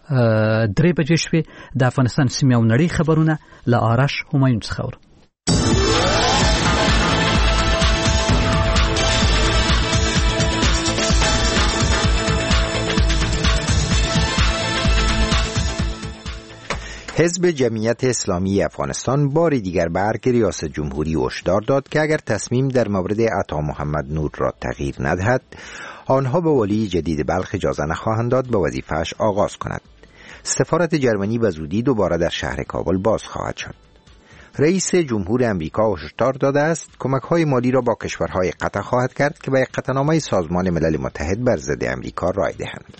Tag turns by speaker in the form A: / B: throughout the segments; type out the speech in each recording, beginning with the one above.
A: 3 بجې شوې. د افغانستان سیمې او نړۍ خبرونه له آرش همایون څخه اورو.
B: حزب جمعیت اسلامی افغانستان بار دیگر به ارگ ریاست جمهوری هشدار داد که اگر تصمیم در مورد عطا محمد نور را تغییر ندهد، آنها به والی جدید بلخ اجازه نخواهند داد به وظیفه‌اش آغاز کند. سفارت جرمنی به زودی دوباره در شهر کابل باز خواهد شد. رئیس جمهور امریکا هشدار داده است کمک‌های مالی را با کشورهای قطع خواهد کرد که به قطعنامه سازمان ملل متحد بر ضد امریکا رای دهند.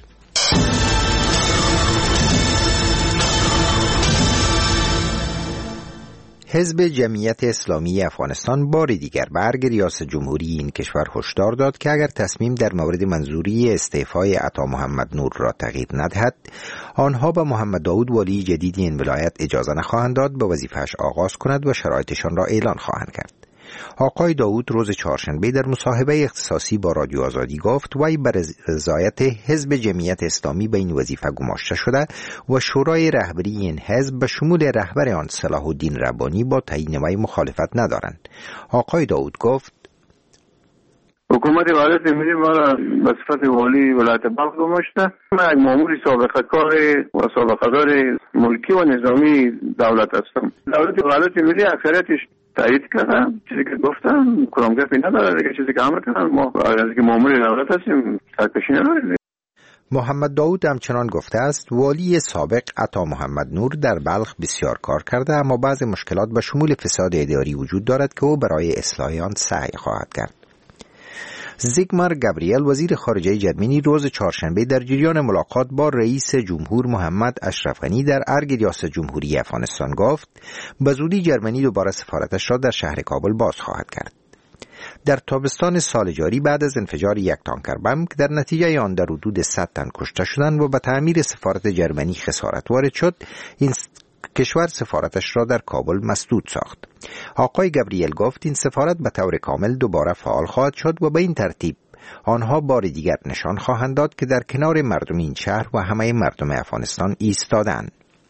B: حزب جمعیت اسلامی افغانستان بار دیگر به ارگ ریاست جمهوری این کشور هشدار داد که اگر تصمیم در مورد منظوری استعفای عطا محمد نور را تغییر ندهد، آنها به محمد داود والی جدید این ولایت اجازه نخواهند داد به وظیفه‌اش آغاز کند و شرایطشان را اعلان خواهند کرد. آقای داود روز چهارشنبه در مصاحبه اختصاصی با رادیو آزادی گفت وی بر رضایت حزب جمعیت اسلامی به این وظیفه گماشته شده و شورای رهبری این حزب به شمول رهبر آن صلاح الدین ربانی با تعیین وی مخالفت ندارند. آقای داود گفت
C: حکومت ولایت ملی ما را به صفت والی ولایت بلخ گماشته. من یک مامور سابقه کار و سابقه دار ملکی و نظامی دولت هستم. دولت ولایت ملی اکثریتش تایید کردم. چیزی که گفتم کلامگفی نداره دیگه. چیزی که امر کردن ما از که مامور دولت هستیم سرکشی نداریم.
B: محمد داود همچنان گفته است والی سابق عطا محمد نور در بلخ بسیار کار کرده، اما بعضی مشکلات به شمول فساد اداری وجود دارد که او برای اصلاح آن سعی خواهد کرد. زیگمار گابریل وزیر خارجه جرمنی روز چهارشنبه در جریان ملاقات با رئیس جمهور محمد اشرف غنی در ارگ ریاست جمهوری افغانستان گفت به زودی جرمنی دوباره سفارتش را در شهر کابل باز خواهد کرد. در تابستان سال جاری بعد از انفجار یک تانکر بم که در نتیجه آن در حدود 100 تن کشته شدند و به تعمیر سفارت جرمنی خسارت وارد شد، این کشور سفارتش را در کابل مسدود ساخت. آقای گابریل گفت این سفارت به طور کامل دوباره فعال خواهد شد و به این ترتیب آنها بار دیگر نشان خواهند داد که در کنار مردم این شهر و همه مردم افغانستان ایستادند.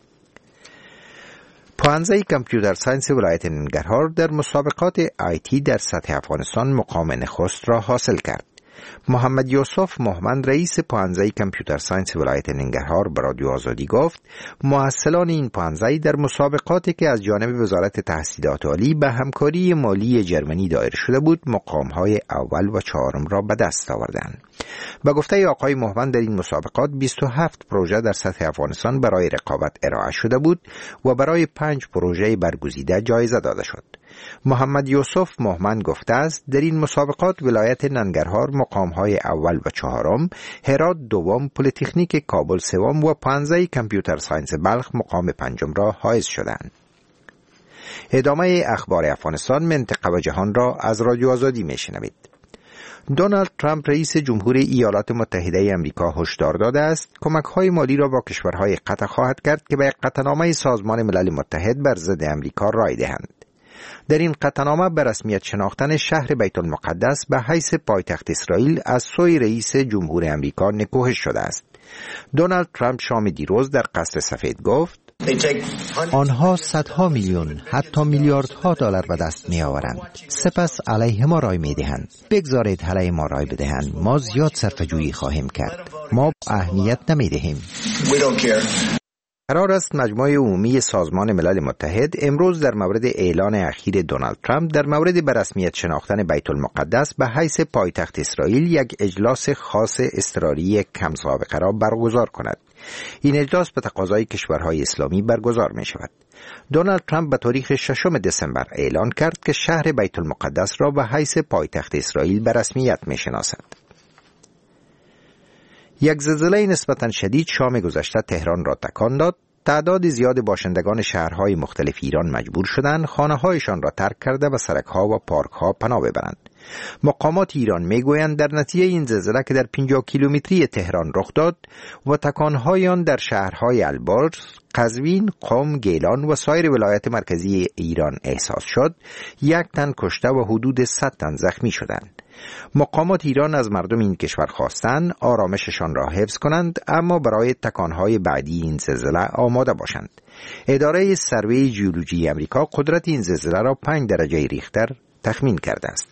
B: پوهنځی کامپیوتر ساینس ولایت ننگرهار در مسابقات آیتی در سطح افغانستان مقام نخست را حاصل کرد. محمد یوسف مهمند رئیس پوهنځی کامپیوتر ساینس ولایت ننگرهار به رادیو آزادی گفت محصلان این پوهنځی در مسابقاتی که از جانب وزارت تحصیلات عالی به همکاری مالی جرمنی دایر شده بود مقام‌های اول و چهارم را به دست آوردند. به گفته آقای مهمند در این مسابقات 27 پروژه در سطح افغانستان برای رقابت ارائه شده بود و برای 5 پروژه برگزیده جایزه داده شد. محمد یوسف مهمند گفته است در این مسابقات ولایت ننگرهار مقام‌های اول و چهارم، هرات دوم، پلی‌تکنیک کابل سوم و پوهنځی کامپیوتر ساینس بلخ مقام پنجم را حائز شدند. ادامه اخبار افغانستان، منطقه و جهان را از رادیو آزادی میشنوید. دونالد ترامپ رئیس جمهور ایالات متحده آمریکا هشدار داده است کمک‌های مالی را با کشورهای قطع خواهد کرد که به قطعنامه سازمان ملل متحد بر ضد آمریکا رای دهند. در این قطعنامه به رسمیت شناختن شهر بیت المقدس به حیث پایتخت اسرائیل از سوی رئیس جمهور آمریکا نکوهش شده است. دونالد ترامپ شام دیروز در قصر سفید گفت آنها صدها میلیون حتی میلیاردها دلار به دست می آورند، سپس علیه ما رای می دهند. بگذارید علیه ما رای بدهند، ما زیاد صرفه‌جویی خواهیم کرد، ما اهمیت نمی دهیم. قرار است مجمع عمومی سازمان ملل متحد امروز در مورد اعلان اخیر دونالد ترامپ در مورد به رسمیت شناختن بیت المقدس به حیث پایتخت اسرائیل یک اجلاس خاص اضطراری کم سابقه را برگزار کند. این اجلاس به تقاضای کشورهای اسلامی برگزار می شود. دونالد ترامپ به تاریخ 6 دسامبر اعلان کرد که شهر بیت المقدس را به حیث پایتخت اسرائیل به رسمیت می شناسد. یک زلزله نسبتاً شدید شام گذشته تهران را تکان داد. تعداد زیاد باشندگان شهرهای مختلف ایران مجبور شدند خانه‌هایشان را ترک کرده و سرک‌ها و پارک‌ها پناه ببرند. مقامات ایران میگویند در نتیجه این زلزله که در 50 کیلومتری تهران رخ داد و تکان‌های آن در شهرهای البرز، قزوین، قم، گیلان و سایر ولایات مرکزی ایران احساس شد، 1 تن کشته و حدود 100 تن زخمی شدند. مقامات ایران از مردم این کشور خواستند آرامششان را حفظ کنند، اما برای تکانهای بعدی این زلزله آماده باشند. اداره سروی ژئولوژی آمریکا قدرت این زلزله را 5 درجه ریختر تخمین کرده است.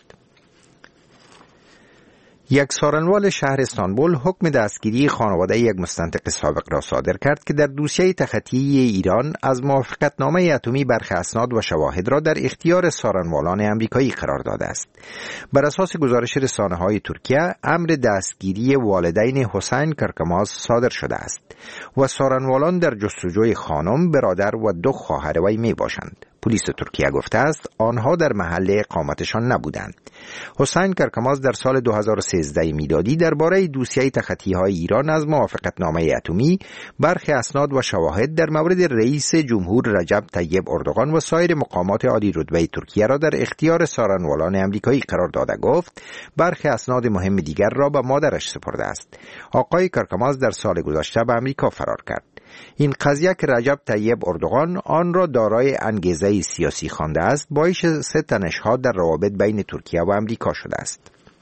B: یک سارنوال شهر استانبول حکم دستگیری خانواده یک مستنطق سابق را صادر کرد که در دوسیه تخطی ایران از موافقتنامه اتمی برخی اسناد و شواهد را در اختیار سارنوالان آمریکایی قرار داده است. بر اساس گزارش رسانه‌های ترکیه، امر دستگیری والدین حسین کرکماز صادر شده است و سارنوالان در جستجوی خانم، برادر و 2 خواهر وی می باشند. پلیس ترکیه گفته است آنها در محل اقامتشان نبودند. حسین کرکماز در سال 2013 میلادی درباره دوسیه تخطی‌های ایران از موافقتنامه اتمی برخی اسناد و شواهد در مورد رئیس جمهور رجب طیب اردوغان و سایر مقامات عالی رتبه ترکیه را در اختیار سارنوالان آمریکایی قرار داده گفت برخی اسناد مهم دیگر را به مادرش سپرده است. آقای کرکماز در سال گذشته به آمریکا فرار کرد. این قضیه که رجب طیب اردوغان آن را دارای انگیزه سیاسی خوانده است، باعث تنش‌ها در روابط بین ترکیه و آمریکا شده است.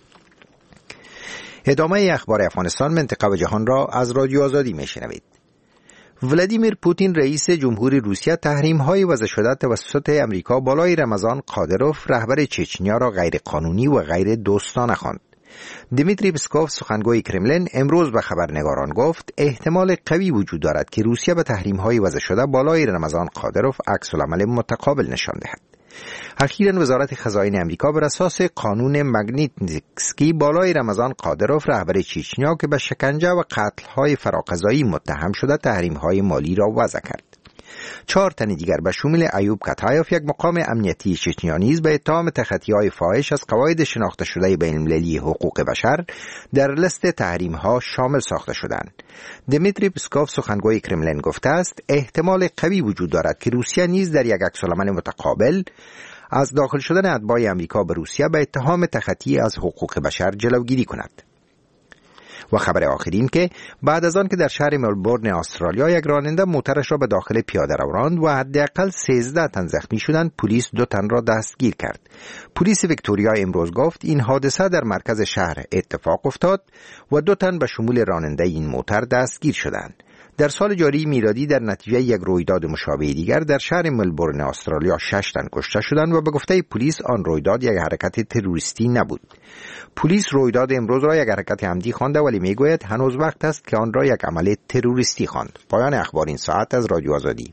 B: ادامه اخبار افغانستان، منطقه و جهان را از رادیو آزادی میشنوید. ولادیمیر پوتین رئیس جمهور روسیه تحریم‌های وضع شده توسط آمریکا بالای رمضان قادروف رهبر چچنیا را غیر قانونی و غیر دوستانه خواند. دیمیتری پسکوف سخنگوی کرملین امروز به خبرنگاران گفت احتمال قوی وجود دارد که روسیه به تحریم‌های وضع شده بالای رمضان قادروف عکس‌العمل متقابل نشان دهد. اخیراً وزارت خزائن آمریکا بر اساس قانون ماگنیتسکی بالای رمضان قادروف رهبر چچنیا که به شکنجه و قتل‌های فراقضایی متهم شده تحریم‌های مالی را وضع کرد. 4 تن دیگر به شمول ایوب کاتایوف، یک مقام امنیتی چچنیا نیز به اتهام تخطی‌های فاحش از قواعد شناخته شده بین‌المللی حقوق بشر در لیست تحریم‌ها شامل ساخته شدند. دیمیتری پسکوف سخنگوی کرملین گفته است احتمال قوی وجود دارد که روسیه نیز در یک عکس‌العمل متقابل از داخل شدن اتباع آمریکا به روسیه به اتهام تخطی از حقوق بشر جلوگیری کند. و خبر آخرین که بعد از آن که در شهر ملبورن استرالیا یک راننده موترش را به داخل پیاده رو راند و حداقل 13 تن زخمی شدند، پلیس 2 تن را دستگیر کرد. پلیس ویکتوریا امروز گفت این حادثه در مرکز شهر اتفاق افتاد و 2 تن به شمول راننده این موتر دستگیر شدند. در سال جاری میلادی در نتیجه یک رویداد مشابه دیگر در شهر ملبورن استرالیا 6 تن کشته شدند و به گفته پلیس آن رویداد یک حرکت تروریستی نبود. پلیس رویداد امروز را یک حرکت عمدی خوانده ولی میگوید هنوز وقت است که آن را یک عمل تروریستی خواند. پایان اخبار این ساعت از رادیو آزادی.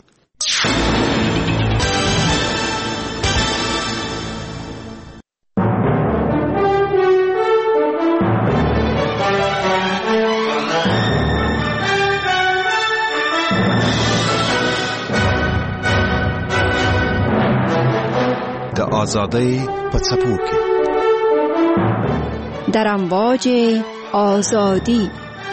D: آزادی پڅپوکي
E: در امواج آزادی.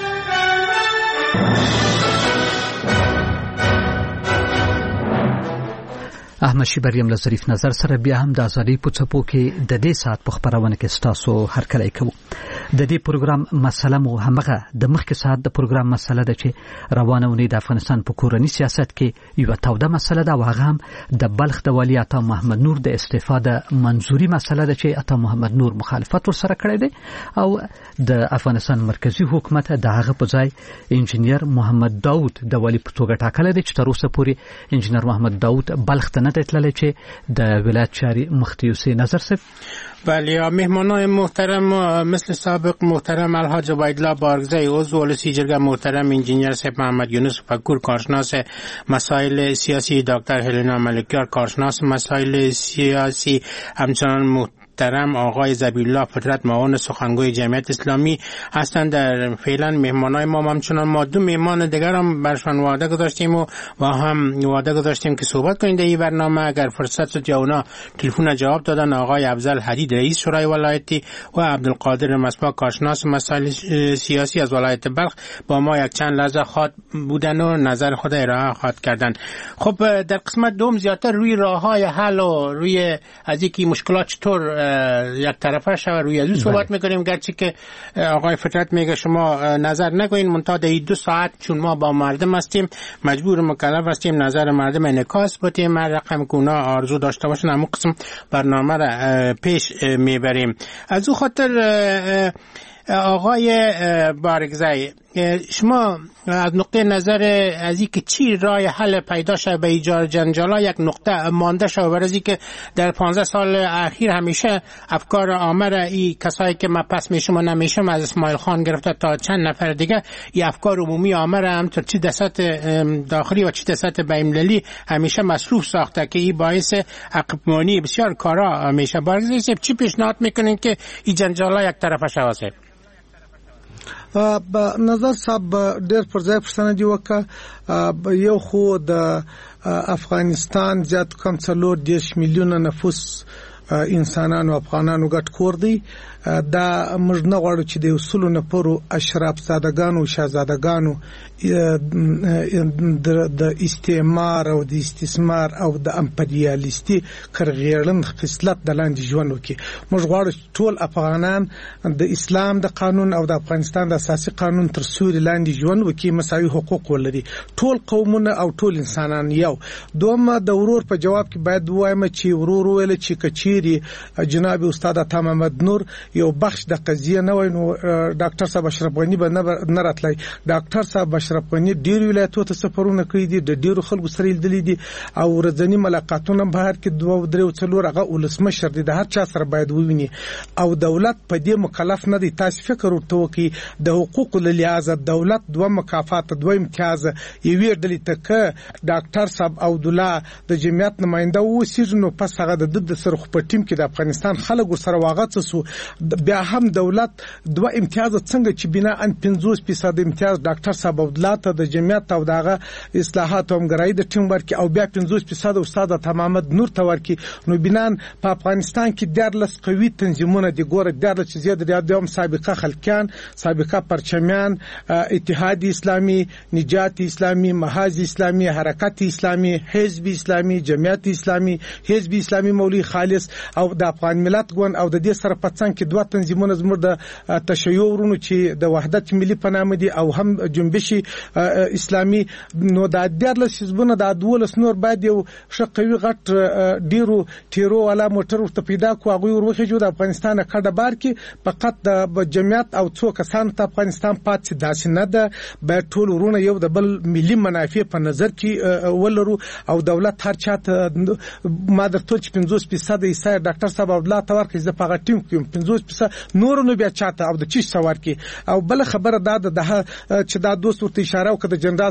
A: احمد شیبریم له ظریف نظر سره بیا هم د ازادۍ په څپو کې د دې ساعت په خبرونه کې ستاسو هرکلی کوو. د دې پروګرام مسله مو همغه د مخکې ساعت د پروګرام مسله ده چې روانه ونی د افغانستان په کورنی سیاست کې یو توده مسله ده، واغه هم د بلخ د والی عطا محمد نور د استعفا د منظوري مسله ده چې عطا محمد نور مخالفت ورسره کړی دی او د افغانستان مرکزی حکومت د هغه په ځای انجنیر محمد داوود د والی په توګه ټاکلی دی چې تر اوسه پورې انجنیر محمد داوود بلخ ته نه دی تللی چې د ولایت شهري مختی اوسي. نظر صاحب.
F: بله، مهمانان محترم مثل سابق محترم الحاج عبیدالله بارگزی عضو ولسی جرگه، محترم انجینیر صاحب محمد یونس فکور کارشناس مسائل سیاسی، دکتر هلینا ملکیار کارشناس مسائل سیاسی، همچنان محترم آقای ذبیحالله فطرت معاون سخنگوی جمعیت اسلامی هستند. در فعلا مهمانای ما همچنان ما 2 مهمان دیگر هم برشان وعده گذاشتیم و هم وعده گذاشتیم که صحبت کنیم در این برنامه. اگر فرصت شد یا اونا تلفن جواب دادن، آقای افضل حدید رئیس شورای ولایتی و عبدالقادر مصباح کارشناس مسائل سیاسی از ولایت بلخ با ما یک چند لحظه خواهد بودن و نظر خود ارائه خواهد کردن. خب در قسمت دوم زیادتر روی راههای حل و روی از اینکه مشکلات چطور یک طرفه شود. روی از صحبت میکنیم، گرچه که آقای فطرت میگه شما نظر نکنین، منتها در 2 ساعت چون ما با مردم هستیم مجبور مکلف هستیم نظر مردم انعکاس بدیم. هر رقم که اونا آرزو داشته باشن همون قسم برنامه را پیش میبریم. از او خاطر آقای بارگزای، شما از نقطه نظر از اینکه چی راه حل پیدا شد به ایجاد جنجالا یک نقطه مانده شد، برای که در 15 سال اخیر همیشه افکار عامه را این کسایی که ما پس میشم و نمیشم از اسماعیل خان گرفته تا چند نفر دیگه این افکار عمومی عامه را هم تا چی دست داخلی و چی دست بین‌المللی همیشه مصروف ساخته که این باعث عقب‌مانی بسیار کارا میشه. بارگزای چی پیشنهاد میکنین که این جنجالا یک طرفه شود؟
G: په نظر صاحب ډېر پر ځای پوښتنه دی وکړه. یو خو د افغانستان زیات کم 40 میلیونه نفوس انسانانو افغانانو ګډ کور دی. دا موږ نه غواړو چې د اصولو نه پرو اشراف زادگانو او شاهزادگانو د استعمار او د استثمار او د امپریالیستي کرغیړن خصلت د لاندې ژوند وکړي. موږ غواړو ټول افغانان د اسلام د قانون او د افغانستان د اساسي قانون تر سوري لاندې ژوند وکړي، مساوي حقوق ولري ټول قومونه او ټول انسانان یو. دومره د ورور په جواب کې باید وایم چې ورور ویل چې کچيري جناب استاد عطا محمد نور یو بخش د قضیه نه وای نو ډاکټر صاحب اشرف غنی به نه راتلای. ډاکټر صاحب اشرف غنی ډیر ولایتونو ته سفرونه کړی دي، د ډیرو خلکو سره لیدلي دي او ورځنی ملاقاتونه بهر کې 2-3 هغه ولسمشر دي، د هر چا سره باید وویني او دولت په دې مکلف نه دي. تاسو فکر ورته وکړئ د حقوقو له لحاظه دولت 2 مکافات 2 امتیاز یوې ډلې ته ک ډاکټر صاحب عبد الله د جمعیت نماینده و سیزنو پس هغه د سره په ټیم کې د افغانستان خلک سره واغڅ سو. بیا هم دولت 2 امتیاز څنګه چې بنا ان 50% امتیاز ډاکټر صاحب عبد الله ته د جمعیت او دغه اصلاحات او همغږي د ټیم ورکی او بیا 50% استاد عطا محمد نور ته ورکی. نو بنان په افغانستان کې 14 قوي تنظیمونه دي، ګوره 14 چې زیات د هم سابقه خلکیان، سابقه پرچمیان، اتحاد اسلامی، نجات اسلامی، محاذ اسلامی، حرکت اسلامی، حزب اسلامی، جمعیت اسلامی، حزب اسلامی مولوی خالص او د افغان ملت ګوند او د دې سره پڅنګ کې 2 تنظیمونه زموږ د تشیع ورونو چې د وحدت ملي په نام دي او هم جنبش اسلامی. نو د 14 حزبونه د 12 نور باید یو شقوي غټ ډیرو تیرو والا موټر ورته پیدا کو هغه ورخه جو د افغانستان کډه بار کې فقط د جمعیت او څو کسان ته افغانستان پاتې داسې نه ده. باید ټول ورونه یو د بل ملي منافع په نظر کې ولرو او دولت هر چاته ما درته 50% ایسا ډاکټر صاحب عبد الله تور کې د پاغه ټیم کې 50% نور نو بیا چاته او د چی سوار کې. او بل خبره ده چې دا دوست ورته اشاره وکړه جنرال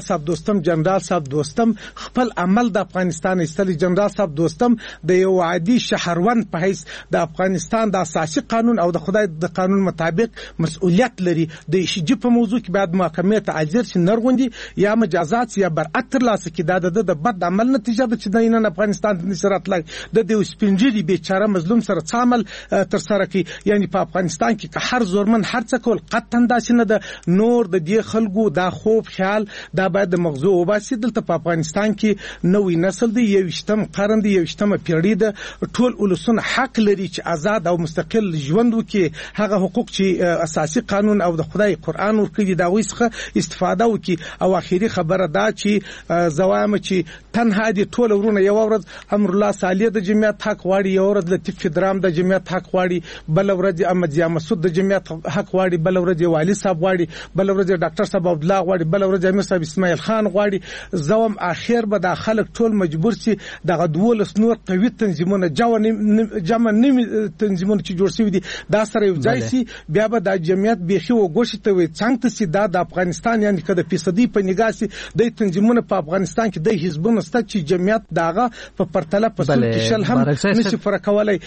G: صاحب دوستم خپل عمل د افغانستان استلی. جنرال صاحب دوستم د یو عادي شهروند په حیث د افغانستان د اساسي قانون او د خدای د قانون مطابق مسؤلیت لري. د شجې په موضوع کې بعد محکمې ته حاضر شي نرغوندي یا مجازات یا برأت ترلاسه کې د بد عمل نتیجه ده چې د نن افغانستان د نشرات لګ د سپینجری بیچاره مظلوم سره عمل تر سره کی. یعنی په افغانستان کې هر زورمن هر څه کول قطعا داسې نه ده. نور د دې خلکو دا خوب خیال دا باید د مغزو وباسي. دلته په افغانستان کې نوې نسل دی، 21م قرن دی، 21مه پیړۍ ده. ټول ولسونه حق لري چې آزاد او مستقل ژوند وکړي. هغه حقوق چې اساسي قانون او د خدای قرآن ورکړي دا وسخه استفاده وکړي. او اخیری خبره دا چې زوام چې تنها دي ټول ورونه یو ورځ امر الله صالح د جمعیت حق واړي، یو ورځ لطیف فدرام د جمعیت حق واړي، بل ورځ احمد ضیا مسعود د جمعیت حق واړي، بل ورځ والي صاحب واړي، بل ورځ ډاکټر صاحب عبد الله واړي، بل ورځ امیر صاحب اسماعیل خان واړي. زوم اخر به د خلک ټول مجبور سي دغه 12 نور قوي تنظیمونه جمع نیمه تنظیمونه چې جوړ شوی دي دا سره یو ځای سي. بیا به د جمعیت بيخي وګوشي ته وي څنګه سي دا د افغانستان یعنی کده فیصدي په نگاه سي د تنظیمونه په افغانستان کې د حزبونو ست چې جمعیت داغه په پرتله په سل کې شل هم نشي فرقولای.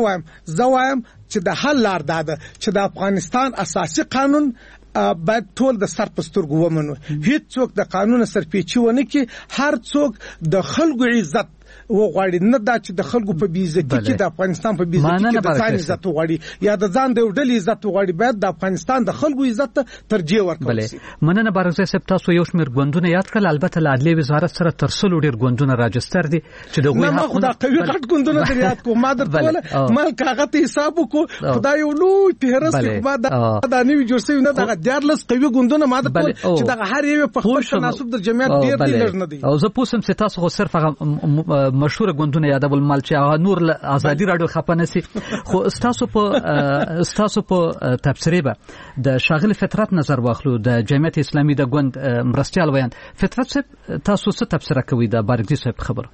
G: زوایم چې د حل لار ده چې د افغانستان اساسي قانون باید ټول د سر په سترګو ومنو. هیڅ څوک د قانون سرپیچي ونه کې، هر څوک د خلکو عزت وغواړي، نه دا چې د خلکو په بیزتی کې د افغانستان په بیزتی کې د ځان عزت وغواړي یا د ځان د ډلې عزت وغواړي. باید د افغانستان د خلکو عزت ته ترجیح ورکړي.
A: مننه بارغزی صاحب، تاسو یو شمېر ګوندونه یاد کړل، البته له عدلیې وزارت سره تر 100 ډیر ګوندونه راجستر دي چې دغه
G: نه خدای قوي غټ ګوندونه در یاد کو. ما درته ویل مال کاغذ حساب وکړو، خدای یو لوی پیرس کې ما دا نوی جوړ شوی نه دغه 14 قوي ګوندونه ما درته ویل چې دغه هر یو په خپل تناسب د جمعیت ډیر دی لږ نه دی.
A: او زه پوسم چې تاسو خو صرف هغه مشهور ګوندونه یادول مال چې هغه نور ازادي رادیو خپنه سي، خو استاسو په تفسیره به د شاغل فطرت نظر واخلو د جمعیت اسلامي د ګوند مرستيال ویان. فطرت صاحب تاسو څه تفسیر کوي د بارغزی صاحب خبر؟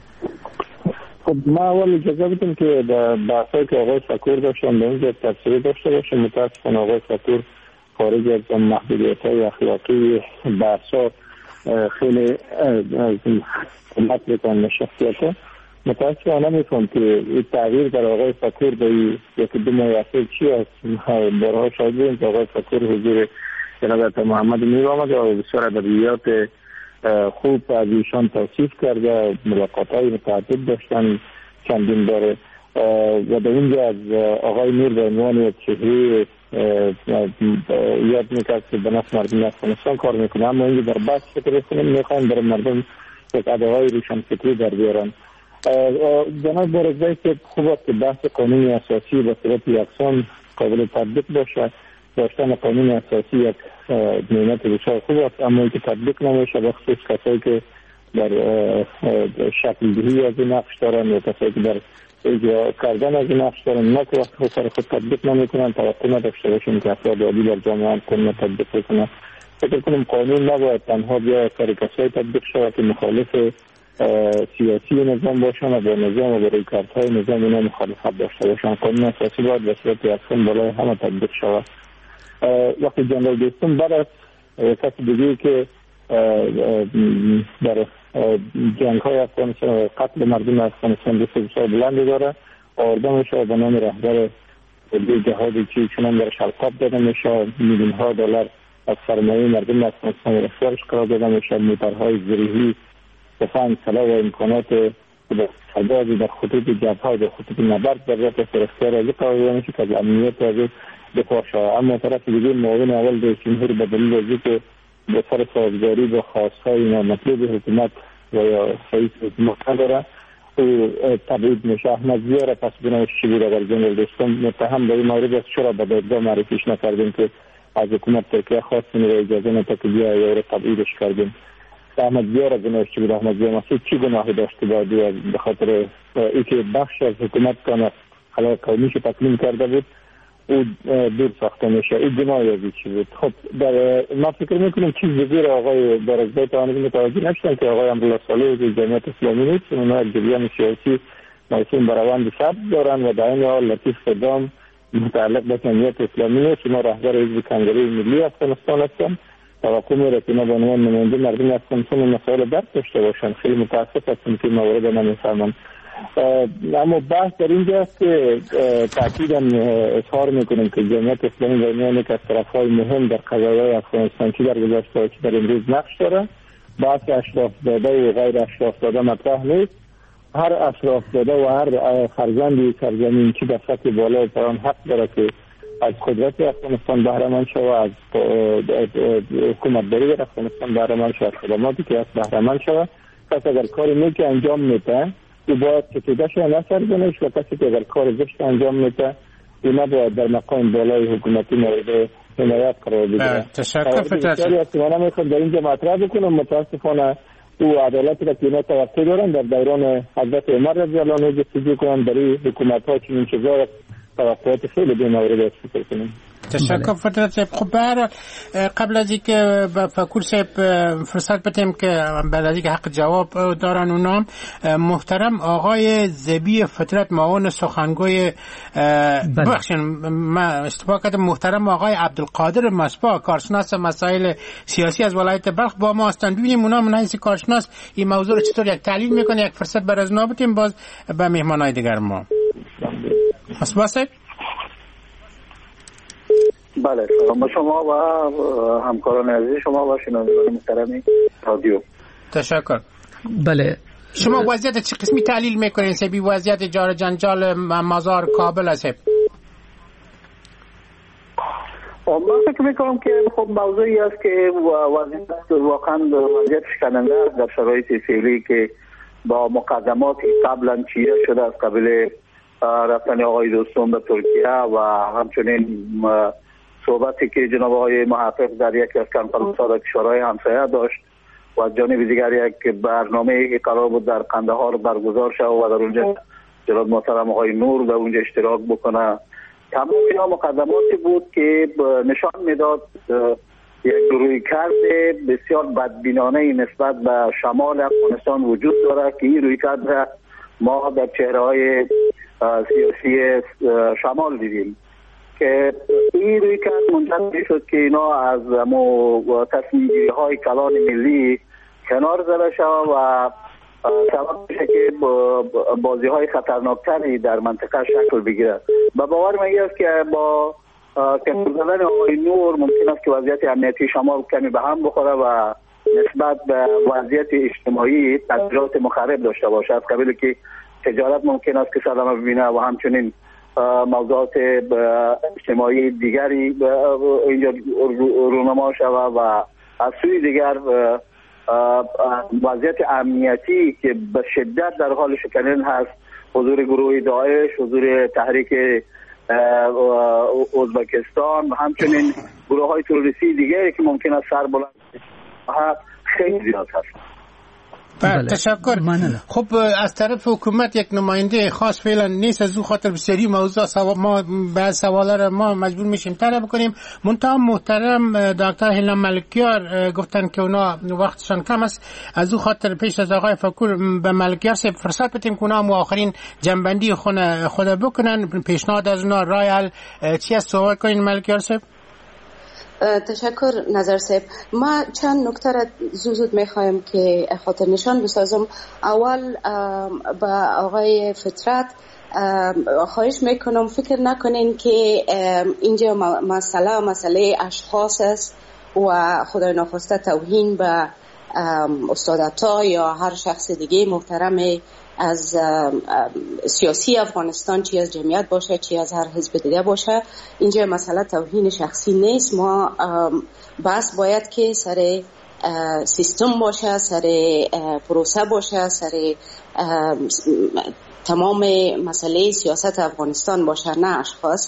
H: خب ما اول اجازه بدم که در بحثایی که آقای فکور داشتن به اینجا تفسیری داشته باشه. متاسفانه آقای فکور خارج از محدودیت‌های اخلاقی بحثا خیلی حکومت بکنه شخصیت. متاسفانه میفهم که این تغییر در آقای فکور به یکی دو ماه اخیر چی است. بارها شاهد بودیم که آقای فکور حضور جناب محمد میر آمد و بسیار ادبیات خوب از ایشان توصیف کرده، ملاقات‌های متعدد داشتن چندین باره و در اینجا از آقای میر به عنوان یک چهره یاد میکرد که به نفع مردم افغانستان کار میکنه. اما اینجا در بحث فکر کنیم میخوایم برای مردم یک ادعای روشنفکری در بیارن. جناب بارغزی که خوب است که بحث قانون اساسی به صورت یکسان قابل تطبیق باشه. داشتن قانون اساسی یک نعمت بسیار خوب است، اما اینکه تطبیق نمیشه به خصوص کسایی که در شکل دهی از این نقش دارن یا کسایی که در اجرا کردن از این نقش دارن، نه که وقتی سر خود تطبیق نمیکنن توقع نداشته باشیم که افراد عادی در جامعه قانون تطبیق کنن. فکر کنم قانون نباید تنها بیا سر کسایی تطبیق شود که مخالف سیاسی نظام باشن و با نظام و برای کارت‌های نظام اینا مخالفت داشته باشن. قانون اساسی باید به صورت یکسان بالای همه تطبیق شود. وقتی جنرال دوستم بعد از کسی دیگه که در جنگ‌های افغانستان و قتل مردم افغانستان بسیار بلندی داره، آوردنش به نام رهبر جهادی که چنان در شلقاب داده میشه، میلیون‌ها دلار از سرمایه مردم افغانستان رفتارش قرار داده میشه، موترهای زرهی، تفنگ، سلاح و امکانات سربازی در خطوط جبهه در خطوط نبرد در رفت فرستار از قرار میشه که از امنیت از دفاع شود. اما طرف دیگه معاون اول رئیس جمهور به دلیل از اینکه به سر سازگاری با خواست‌های نامطلوب حکومت و یا رئیس حکومت نداره او تبعید میشه. احمد ضیا را پس بناش چی بود اگر جنرال دوستم متهم در این مورد است چرا به دادگاه معرفیش نکردیم که از حکومت ترکیه خواستیم و اجازه نده که بیا یا را تبعیدش کردیم. احمد ضیا را بناش چی بود؟ احمد ضیا مسعود چی گناهی داشته بود به خاطر اینکه بخش از حکومت کان خلای قومیش تکمیل کرده بود او دور ساخته میشه. این گناهی از چی بود؟ خب ما فکر میکنم چیز زیر آقای بارغزی توانید متوجه نشدن که آقای امرالله صالح جمعیت اسلامی نیست، اونا یک جریان سیاسی موسوم به روند سبز دارن و در این حال لطیف قدام متعلق به جمعیت اسلامی نیست، اونا رهبر حزب کنگره ملی افغانستان هستن. توقع میره که اینا به عنوان نماینده مردم افغانستان مسائل درک داشته باشن. خیلی متاسف هستم که موارد نمیفهمن. اما بحث در اینجا است که تأکیداً اظهار میکنیم که جمعیت اسلامی در میان یک از طرفهای مهم در قضایای افغانستان چی در گذشته و چی در امروز نقش داره. بحث اشراف داده و غیر اشراف داده مطرح نیست. هر اشراف داده و هر فرزندی سرزمین چی در سطح بالا و آن حق داره که از قدرت افغانستان بهره مند شود، از حکومتداری در افغانستان بهره مند شود، خدماتی که از بهره مند شود. کسی اگر کاری نیکی انجام میده او باید ستودش نه سرزنش و کسی که اگر کار زشت انجام میده او نباید در مقام بالای حکومتی مورد حمایت قرار بگیره.
F: تشکر فتح.
H: من میخوام در اینجا مطرح بکنم متاسفانه او عدالتی را که اینا توقع دارن در دوران حضرت عمر رضی الله عنه جستجو کنن برای حکومت‌ها چنین چیزا توقعات خیلی بی‌مورد است فکر کنم.
F: تشکر فترت صاحب. خب برای قبل از اینکه به فکور صاحب فرصت بدیم که بعد از اینکه حق جواب دارن اونام، محترم آقای زبی فترت معاون سخنگوی بخشن ما اشتباه کردم، محترم آقای عبدالقادر مصباح کارشناس مسائل سیاسی از ولایت بلخ با ما هستند. ببینیم اونا من حیث کارشناس این موضوع رو چطور یک تحلیل میکنه. یک فرصت برای از اونا بدیم باز به مهمانای دیگر ما. مصباح صاحب.
C: بله، سلام شما و همکاران عزیز شما و شنوندگان محترم رادیو.
F: تشکر.
A: بله
F: شما وضعیت چه قسمی تحلیل میکنین سبی وضعیت جار جنجال مزار کابل است؟
H: من فکر میکنم که خب موضوعی است که وضعیت واقعا وضعیت شکننده است در شرایط فعلی که با مقدمات قبلا چیده شده از قبل رفتن آقای دوستون به ترکیه و همچنین صحبتی که جناب آقای محقق در یکی از کنفرانس‌ها در کشورهای همسایه داشت و جانب دیگر یک برنامه که قرار بود در قندهار برگزار شود و در اونجا جناب محترم آقای نور به اونجا اشتراک بکنه. تمام اینا مقدماتی بود که نشان میداد یک رویکرد بسیار بدبینانه نسبت به شمال افغانستان وجود دارد که این رویکرد ما در چهره‌های سیاسی شمال دیدیم که این رویکرد منجر شد که اینا از تصمیم‌گیری‌های کلان ملی کنار زده شود و سبب میشه که بازی‌های خطرناکتری در منطقه شکل بگیرد. و باور من است که با کنار زدن آقای نور ممکن است که وضعیت امنیتی شمال کمی به هم بخوره و نسبت به وضعیت اجتماعی تغییرات مخرب داشته باشد، از قبیل که تجارت ممکن است که صدمه ببینه و همچنین موضوعات اجتماعی دیگری اینجا رونما شود و از سوی دیگر وضعیت امنیتی که به شدت در حال شکنن هست، حضور گروه داعش، حضور تحریک ازبکستان و همچنین گروه های تروریستی دیگری که ممکن است سر بلند خیلی زیاد هست.
F: بله تشکر. خب از طرف حکومت یک نماینده خاص فعلا نیست، از او خاطر بسیاری موضوع ما بعض سوالا را ما مجبور میشیم طرح بکنیم. منتها محترم دکتر هیلان ملکیار گفتن که اونا وقتشان کم است، از او خاطر پیش از آقای فکور به ملکیار صاحب فرصت بدیم که اونا آخرین جنبندی خود بکنن، پیشنهاد از اونا رای حل چی است صحبت کنین ملکیار صاحب؟
I: تشکر نظر صاحب. ما چند نکته را زود میخوایم که خاطر نشان بسازم. اول با آقای فطرت خواهش میکنم فکر نکنین که اینجا مسئله اشخاص است و خدای ناخواسته توهین به استاد عطا یا هر شخص دیگه محترم از سیاسی افغانستان، چی از جمعیت باشه چی از هر حزب دیگه باشه. اینجا مسئله توهین شخصی نیست. ما بس باید که سر سیستم باشه، سر پروسه باشه، سر تمام مسئله سیاست افغانستان باشه، نه اشخاص.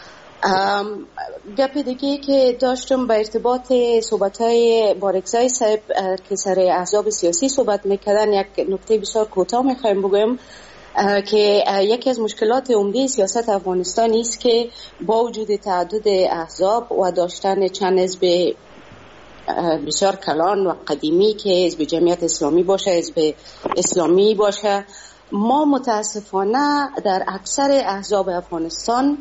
I: گپ دیگه که داشتم به ارتباط صحبت‌های بارکزای صاحب که سر احزاب سیاسی صحبت میکردن، یک نکته بسیار کوتاه میخوایم بگویم که یکی از مشکلات عمده سیاست افغانستان است که با وجود تعدد احزاب و داشتن چند حزب بسیار کلان و قدیمی که حزب جمعیت اسلامی باشه، حزب اسلامی باشه، ما متاسفانه در اکثر احزاب افغانستان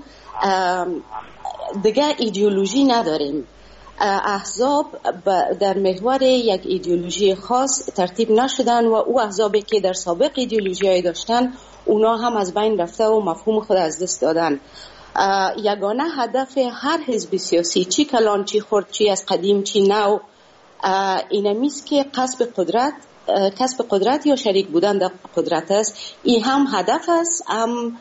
I: دیگه ایدئولوژی نداریم. احزاب در محور یک ایدئولوژی خاص ترتیب نشدن و او احزابی که در سابق ایدئولوژی داشتن اونا هم از بین رفته و مفهوم خود از دست دادن. یگانه هدف هر حزب سیاسی، چی کلان چی خرد، چی از قدیم چی نو، اینمیست که کسب قدرت یا شریک بودن در قدرت است. این هم هدف است، هم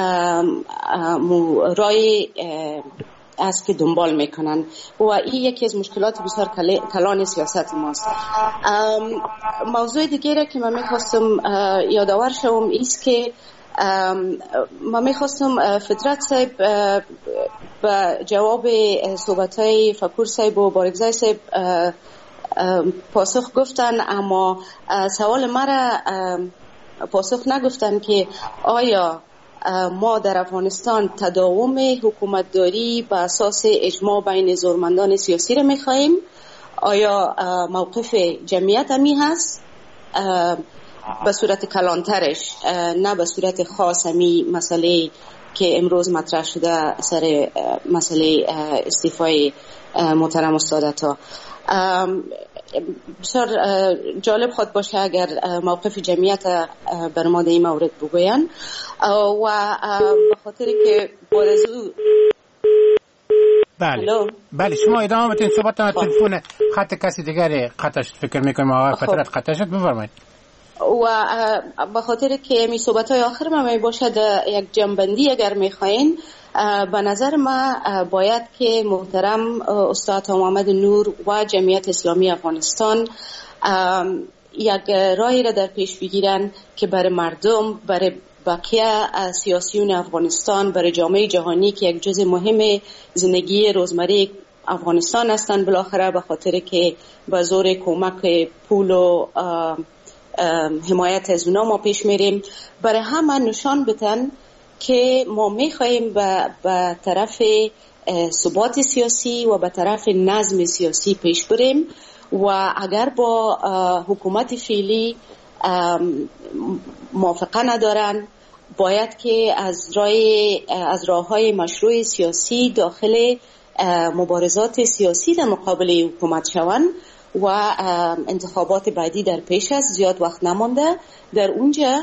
I: رای است که دنبال میکنن و این یکی از مشکلات بسیار کلان سیاست ماست. موضوع دیگه که من میخواستم یادآور شوم ایست که من میخواستم فطرت صاحب به جواب صحبتهای فکور صاحب و بارکزای صاحب پاسخ گفتن، اما سوال مرا پاسخ نگفتن که آیا ما در افغانستان تداوم حکومتداری به اساس اجماع بین زورمندان سیاسی را میخواهیم؟ آیا موقف جمعیت همی هست به صورت کلانترش، نه به صورت خاص همی مسئله که امروز مطرح شده سر مسئله استعفای محترم استاد عطا؟ بسیار جالب خود باشه اگر موقف جمعیت بر ما در این مورد بگوین و به خاطر که بارزو
F: بله شما ادامه بدین صحبتتون. تلفن خط کسی دیگری قطع شد، فکر میکنم آقای فطرت قطع شد، بفرمایید.
I: و به خاطر که می صحبت‌های آخر ما می باشد یک جنبندی اگر می خواین، به نظر ما باید که محترم استاد محمد نور و جمعیت اسلامی افغانستان یک راهی را در پیش بگیرن که برای مردم، برای بقیه سیاسیون افغانستان، برای جامعه جهانی که یک جزء مهم زندگی روزمره افغانستان هستند، بالاخره به خاطر که به زور کمک پول و حمایت از اونا ما پیش میریم، برای همه نشان بدن که ما میخواهیم به طرف ثبات سیاسی و به طرف نظم سیاسی پیش بریم و اگر با حکومت فعلی موافقه ندارن باید که از راه‌های مشروع سیاسی داخل مبارزات سیاسی در مقابل حکومت شوند و انتخابات بعدی در پیش است، زیاد وقت نمانده، در اونجا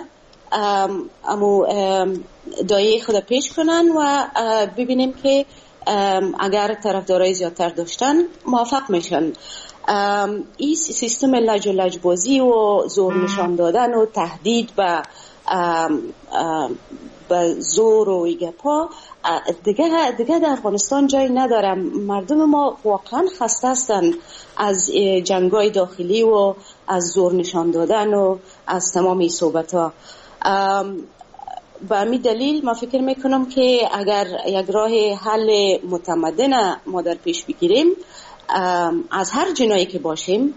I: دایه خود پیش کنن و ببینیم که اگر طرفدارای زیادتر داشتن موافق میشن. این سیستم لج و لجبازی و زور نشان دادن و تهدید به زور و ایگپا دیگه در افغانستان جای نداره. مردم ما واقعا خسته هستند از جنگای داخلی و از زور نشان دادن و از تمام این صحبت ها. به همین دلیل ما فکر میکنم که اگر یک راه حل متمدن ما در پیش بگیریم، از هر جنایی که باشیم،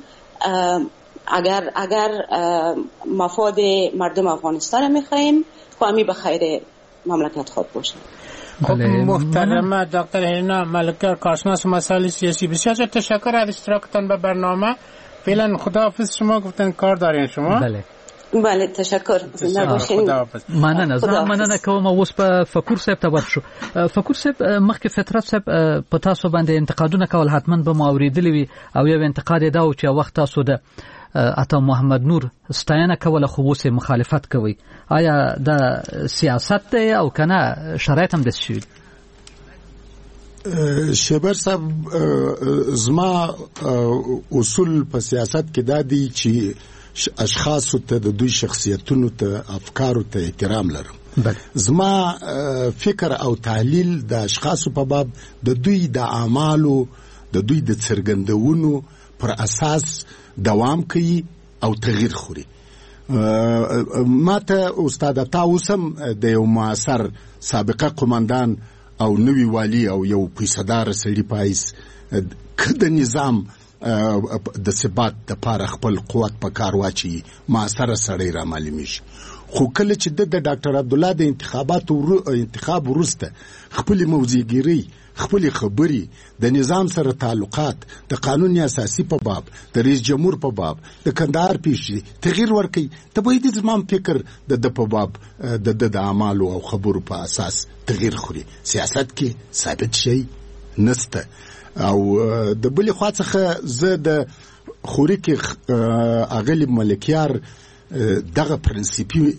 I: اگر مفاد مردم افغانستان میخواییم، خواهمی به خیر مملکت خود باشیم.
F: خب محترم دکتر هینا ملکیار، کارشناس مسائل سیاسی، بسیار تشکر از اشتراکتان به برنامه. فعلا خداحافظ. شما گفتن کار دارین شما؟
I: بله تشکر. زنده باشین.
A: مننه کوم. اوس په فکر صاحب ته ورشو. فکر صاحب مخکې فطرت صاحب په تاسو باندې انتقادونه کول حتما به مو اوریدلی وي او یو انتقاد دا و چې وخت تاسو د عطا محمد نور ستاینه کوله خو اوس مخالفت کوي. آیا دا سیاست دی او کنه شرایط هم داسې شوي؟
J: شبر صاحب زما اصول په سیاست کې دا دی چې اشخاص ته د دوی شخصیتونو ته افکارو ته احترام لرم. زما فکر او تحلیل د اشخاصو په باب د دوی د اعمالو د دوی د څرګندونو پر اساس دوام کوي او تغییر خوري. ماته استاد عطا اوسم د یو معاصر سابقه قومندان او نوی والی او یو پیسدار سړي پایس کده نظام د ثبات د پاره خپل قوت په کار واچي معاصر سړی را معلومي شي. خو کله چې د ډاکټر عبدالله د انتخاب وروسته خپل موضوعګيري، خپل خبري د نظام سره تعلقات، د قانون اساسي په باب، د رئیس جمهور په باب، د کندهار پیښې تغییر ورکړي، ته به د زمام فکر د په باب د اعمالو او خبرو په اساس تغییر خوري. سیاست کې ثابت شي نسته. او د بلې خوا څخه زه د خوري کې اغلی ملکیار دغه پرنسپي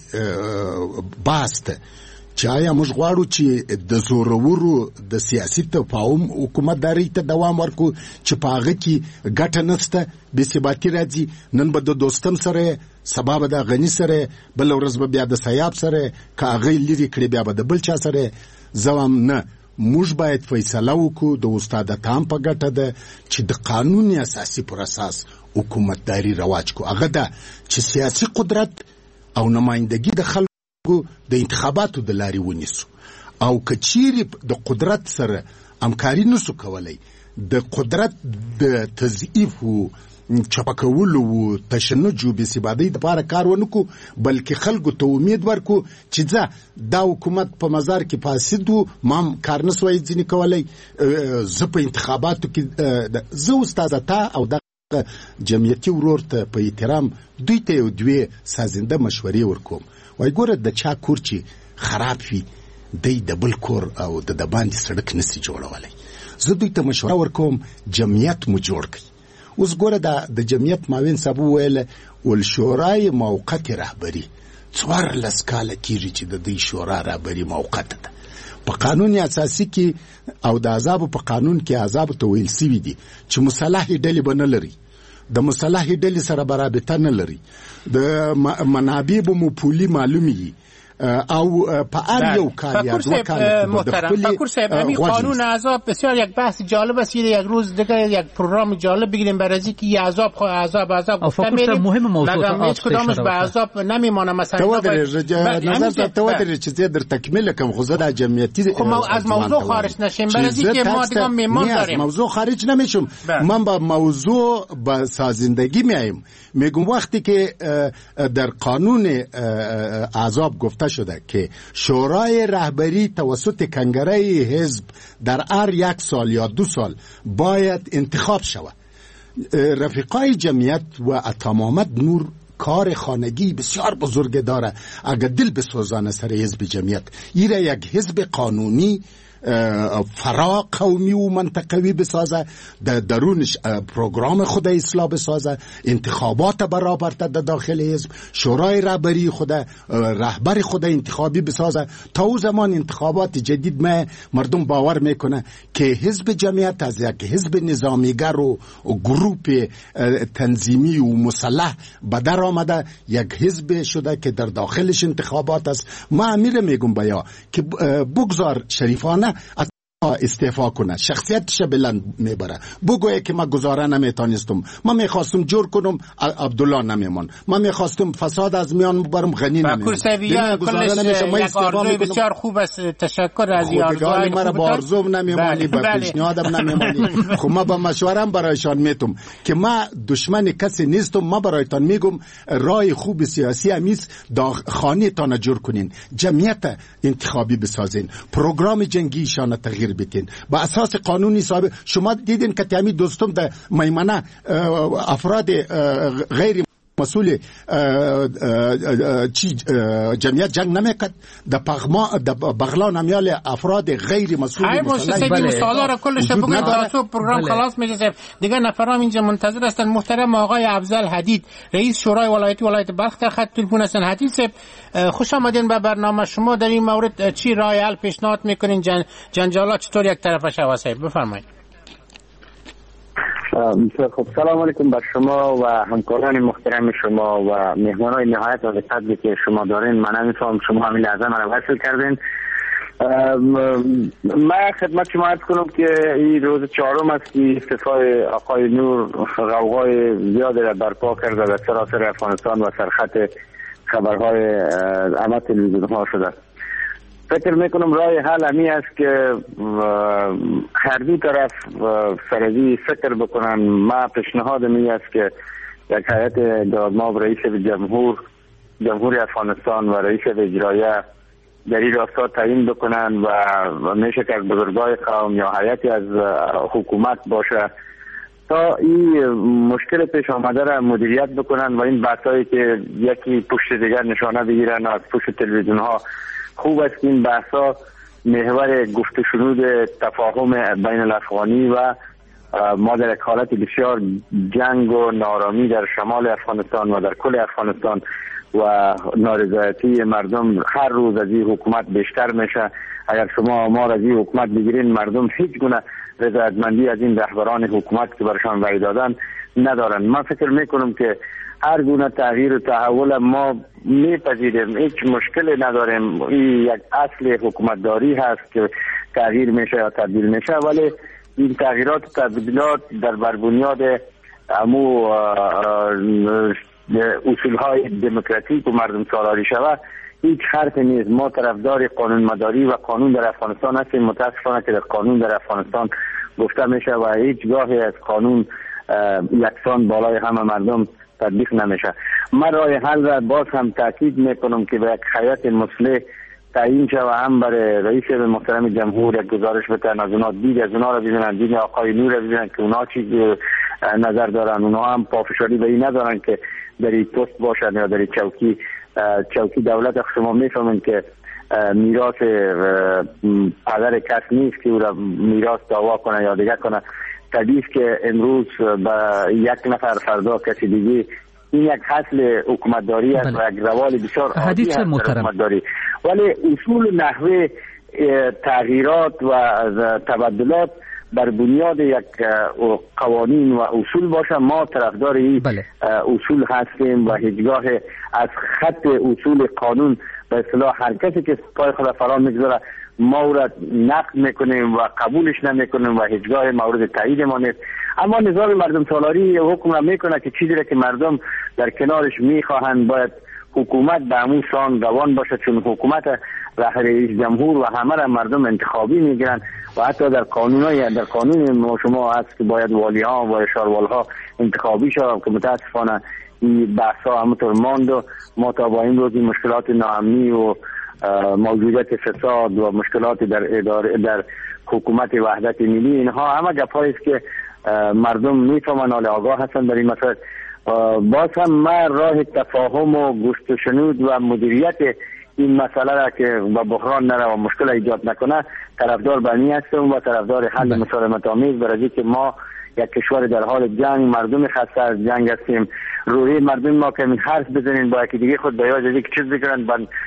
J: باسته چې آیا موږ غواړو چې د زورورو د سیاسي تفاهم حکومتداري ته دوام ورکو چې په هغه کې ګټه نشته، بې ثباتي راځي. نن به د دوستم سره، سبا به د غني سره، بل ورځ به بیا د سیاب سره، که هغه لري کړي بیا به د بل چا سره. زوام نه، موږ باید فیصله وکړو د استاد تام په ګټه ده چې د قانون اساسي پر اساس حکومتداري رواج کو. هغه ده چې سیاسي قدرت او نمائندګي د خلکو د انتخاباتو د لارې ونیسو، او کچيري د قدرت سره همکاري نسو کولای، د قدرت د تضعیف او چپکولو او تشنج او بېثباتۍ لپاره کار ونکو، بلکې خلکو ته امید ورکو چې ځه دا حکومت په مزار کې فاسد و، ما کار نسوای ځینې کولای، زه په انتخاباتو کې زه استاد عطا او د جمعیتي ورور ته په احترام دوی ته یو دوی سازنده مشورې ورکوم. وای ګوره د چا کور چې خراب وي دی د بل کور او د باندې سړک نسی جوړولی. زه دوی ته مشوره ورکوم جمعیت مو جوړ کړي. اوس ګوره د جمعیت معاون صاحب وویل والشورای موقت رهبري 14 کاله کېږي چې د دې شورا رهبري موقته ده. په قانون اساسي کې او د عذاب په قانون کې عذاب ته ویل سوي دي چې مصالحې ډلې به نه لري. د مصالحې ډلې سره برابطه نه لري، د منابع به مو پولي معلومي او په هر یو کار یا دو کار
F: محترم فکر صاحب همین قانون احزاب بسیار یک بحث جالب است. یک روز دیگه یک پروگرام جالب بگیریم برای اینکه این احزاب گفته میریم، مهم موضوع هیچ کدامش به احزاب نمیمونه. مثلا
J: نظر تو چیزی در تکمیل کم خود از جمعیتی
F: از موضوع خارج نشیم، برای اینکه ما دیگه میمون داریم.
J: موضوع خارج نمیشم، من با موضوع با سازندگی میایم. میگم وقتی که در قانون احزاب گفته شده که شورای رهبری توسط کنگره حزب در هر 1 سال یا 2 سال باید انتخاب شود. رفیقای جمعیت و تمامت نور کار خانگی بسیار بزرگ داره. اگر دل بسوزانه سر حزب جمعیت، ایره یک حزب قانونی فرا قومی و منطقوی بسازه، در درونش پروگرام خود اصلاح بسازه، انتخابات برابر در داخل حزب، شورای رهبری خود رهبر خود انتخابی بسازه. تا او زمان انتخابات جدید مردم باور میکنه که حزب جمعیت از یک حزب نظامیگر و گروپ تنظیمی و مسلح به در آمده یک حزب شده که در داخلش انتخابات است. ما امیر میگم بیا که بگذار شریفانه استعفا کنه، شخصیتش بلند میبره، بگویه که ما گزاره نمیتونستم، ما میخواستم جور کنم عبدالله نمیمون، ما میخواستم فساد از میان ببرم غنی نمیمون.
F: کورسویا کلش یک آرزوی بسیار خوب است. تشکر از این آرزوهای خوب.
J: مرا با آرزوم نمیمونی، با پیشنهادم نمیمونی. خب ما با مشورم برایشان میتم که ما دشمن کسی نیستم. ما برایتان میگم راه خوب سیاسی امیست، خانه تان جور کنین، جمعیت انتخابی بسازین، پروگرام جنگیشان تغییر بتین با اساس قانونی صاحب. شما دیدین که تامی دوستم در میمنه افراد غیر مسئول جمعیت جنگ نمیکرد، در بغلا نمیال افراد غیر مسئول
F: مسئله را کلش بگوید تا پروگرام خلاص میشه. دیگه نفرام اینجا منتظر هستن. محترم آقای افضل حدید، رئیس شورای ولایت بلخ در خط تلفن هستن. حدید صاحب خوش آمدین به برنامه. شما در این مورد چی راه حل پیشنهاد میکنین؟ جنجالات چطور یک طرفه شود؟ صاحب بفرمایید.
H: خب سلام علیکم بر شما و همکاران محترم شما و مهمانای نهایت و قدری که شما دارین. من نمیفهم شما همین لحظه من وصل کردین. من خدمت شما عرض کنم که این روز 4 است که استعفای آقای نور غوغای زیادی را برپا کرده در سراسر افغانستان و سرخط خبرهای همه تلویزیون‌ها شده. فکر میکنم راه حل همی است که هر دو طرف سرزی فکر بکنن. ما پیشنهاد می است که یک هیئت دادماب رئیس جمهوری افغانستان و رئیس اجرایه در این راستا تعیین بکنن و میشه که بزرگای قوم یا هیئتی از حکومت باشه تا این مشکل پیش آمده را مدیریت بکنن و این بحثایی که یکی پشت دیگر نشانه بگیرن از پشت تلویزیون ها. خوب است که این بحثا محور گفت و شنود تفاهم بین الافغانی و ما در یک حالت بسیار جنگ و نارامی در شمال افغانستان و در کل افغانستان و نارضایتی مردم هر روز از این حکومت بیشتر میشه. اگر شما آمار از این حکومت بگیرین، مردم هیچ گونه رضایتمندی از این رهبران حکومت که برشان وعده دادن ندارن. من فکر میکنم که هر گونه تغییر و تحول ما میپذیریم، هیچ مشکلی نداریم. این یک اصل حکومتداری هست که تغییر میشه یا تبدیل میشه، ولی این تغییرات و تبدیلات در بربنیاد امو اصولهای دموکراتیک و مردم سالاری شود هیچ حرفی نیست. ما طرفدار قانون مداری و قانون در افغانستان هستیم. متاسفانه که در قانون در افغانستان گفته میشه و هیچ گاهی از قانون یکسان بالای همه مردم تطبیق نمیشه. من راه حل را باز هم تاکید میکنم که به یک هیئت مصلح تعیین شود و هم برای رئیس محترم جمهور یک گزارش بتن از اونا، دید از اونا را ببینن، دید آقای نور را ببینن که اونا چی نظر دارن. اونا هم پافشاری به این ندارن که در این پست باشن یا در این چوکی دولت. شما میفهمین که میراث پدر کس نیست که او را میراث دعوا کنه یا دیگه کنه. طبیعی که امروز با یک نفر فردا کسی دیگه، این یک حاصل حکومتداری است و یک روال بسیار عادی است حکومتداری. ولی اصول نحوه تغییرات و تبدلات بر بنیاد یک قوانین و اصول باشه. ما طرفدار این اصول هستیم و هیچگاه از خط اصول قانون به اصطلاح هر کسی که پای خود فرا میگذاره ما او را نقد میکنیم و قبولش نمیکنیم و هیچگاه مورد تایید ما نیست. اما نظام مردم سالاری حکم را میکنه که چیزی را که مردم در کنارش میخواهند باید حکومت به همون سان روان باشه، چون حکومت رئیس جمهور و همه را مردم انتخابی میگیرن و حتی در قانون ما شما هست که باید والی ها و شاروال ها انتخابی شود که متاسفانه این بحث ها همونطور ماند و ما تا با این روز مشکلات ناامنی و موجودیت فساد و مشکلات در حکومت وحدت ملی، اینها همه گپایی است که مردم میفهمن، حال آگاه هستن در این مسائل. باز هم من راه تفاهم و گوش و شنود و مدیریت این مسئله را که با بحران نره و مشکل ایجاد نکنه طرفدار بنی هستم و طرفدار حل مسالمت آمیز، برای که ما یک کشور در حال جنگ، مردم خسته از جنگ هستیم. روحی مردم ما که حرف بزنین با یکی دیگه خود بیاج از یک چیز بکنن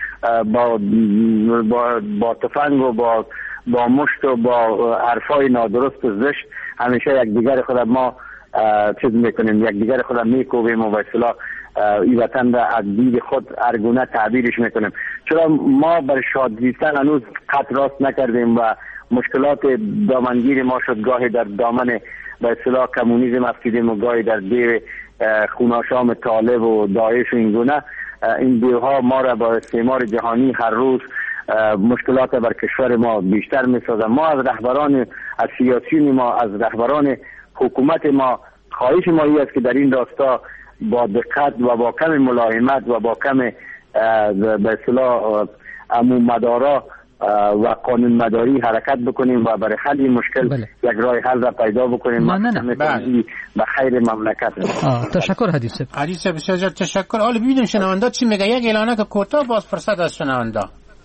H: با تفنگ و با مشت و با حرفای نادرست و زشت همیشه یک دیگر خود ما چیز میکنیم، یک دیگر خود میکوبیم و به اصطلاح این وطن را از دید خود ارگونه تعبیرش میکنیم. چرا ما بر شادزیستن هنوز خط راست نکردیم و مشکلات دامنگیر ما شد، گاهی در دامن به اصطلاح کمونیسم افتیدیم و گاهی در دیو خوناشام طالب و داعش و اینگونه. این دیوها ما را با استعمار جهانی هر روز مشکلات بر کشور ما بیشتر میسازن. ما از رهبران، از سیاسیون ما، از رهبران حکومت ما خواهش ما این است که در این راستا با دقت و با کم ملایمت و با کم به اصطلاح عموم مدارا و قانون مداری حرکت بکنیم و برای حل این مشکل یک راه حل را پیدا بکنیم به خیر مملکت.
A: تشکر
F: حدیث بسیار تشکر. حالا ببینیم شنونده چی میگه. یک اعلانه که کوتاه باز فرصت از شنونده.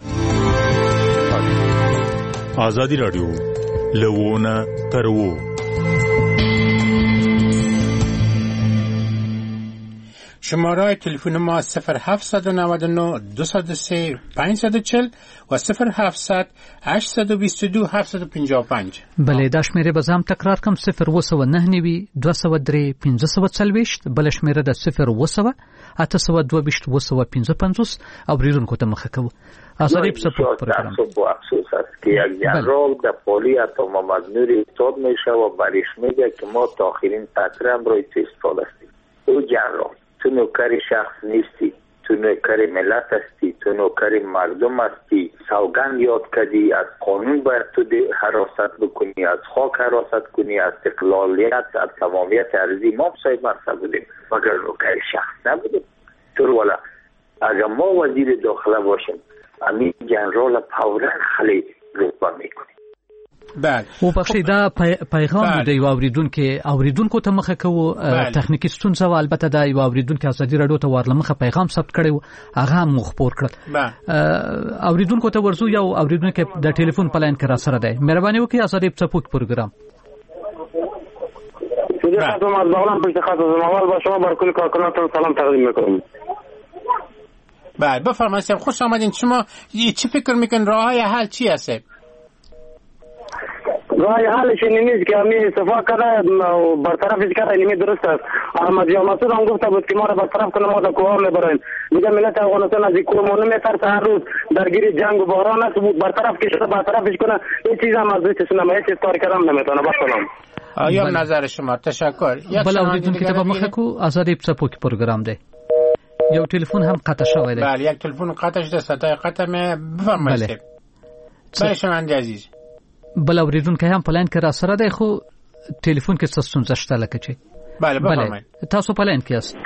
K: آزادی رادیو لونه ترو
F: شماره تلفن ما 0799 203 540 و 0700 822 755.
A: بله دا شمیره بازم تکرار کم 0999 203 540 بل شمیره د 0900 822 255 او ریرونکو ته مخه کوو. آزادی په سپورت پروګرام
L: با افسوس است که یک جنرال در پالی عطا محمد نوری استاد میشه و برش میگه که ما تا آخرین قطره هم روی پیستال هستیم. او جنرال تو نوکر شخص نیستی، تو نوکر ملت هستی، تو نوکر مردم هستی. سوگند یاد کردی از قانون باید تو حراست بکنی، از خاک حراست کنی، از استقلالیت، از تمامیت ارضی. ما صاحب مرسل بودیم مگر نوکر شخص نبودیم. تو والا اگر ما وزیر داخله باشیم امین جنرال پاورن خلی رتبه میکنیم.
F: بله
A: او بخشی دا پیغام دی اوریدونکو ته مخه کوو. تخنیکی ستونزه و البته دا یو اوریدونکو ازادي رادیو ته ورلمخه پیغام ثبت کړو هغه هم خبر کړ. اوریدونکو ته ورزو یو اوریدونکو د ټلیفون په لاین کې را سره دی. مهرباني وکړئ ازادي پڅپوک پروګرام.
M: خدمت از بغلان پشت خط از اول با شما بر کل کارکنانتون سلام تقدیم میکنم.
F: بله بفرمایید. خوش آمدین. شما چی فکر میکنین راههای حل چی هست؟
M: راه حلش این نیست که همین صفا کرده و برطرفش کرده، اینمی درست است. احمد یا مسعود هم گفته بود که ما را برطرف کنه، ما را کوه میبرین. میگه ملت افغانستان از این کوه ما نمیترسه، هر روز درگیر جنگ و بحران است. بود برطرف که شده برطرفش کنه. این چیز هم از دوست سنم هیچ کار کردم نمیتونه. بسلام.
F: آیا نظر شما؟ تشکر.
A: بله اوریدونکو ته مخه کو آزادی پڅپوک پروګرام دی. یو ټلیفون هم قطع شوی دی.
F: بله یک تلفن قطع شده. صدای قطع می بفرمایید. بله شنونده عزیز.
A: بل اوریدونکو هم پلان کې را سره دی خو ټلیفون کې څه ستونزه شته لکه چې.
F: بله بفرمایید.
A: تاسو پلان کې یاست.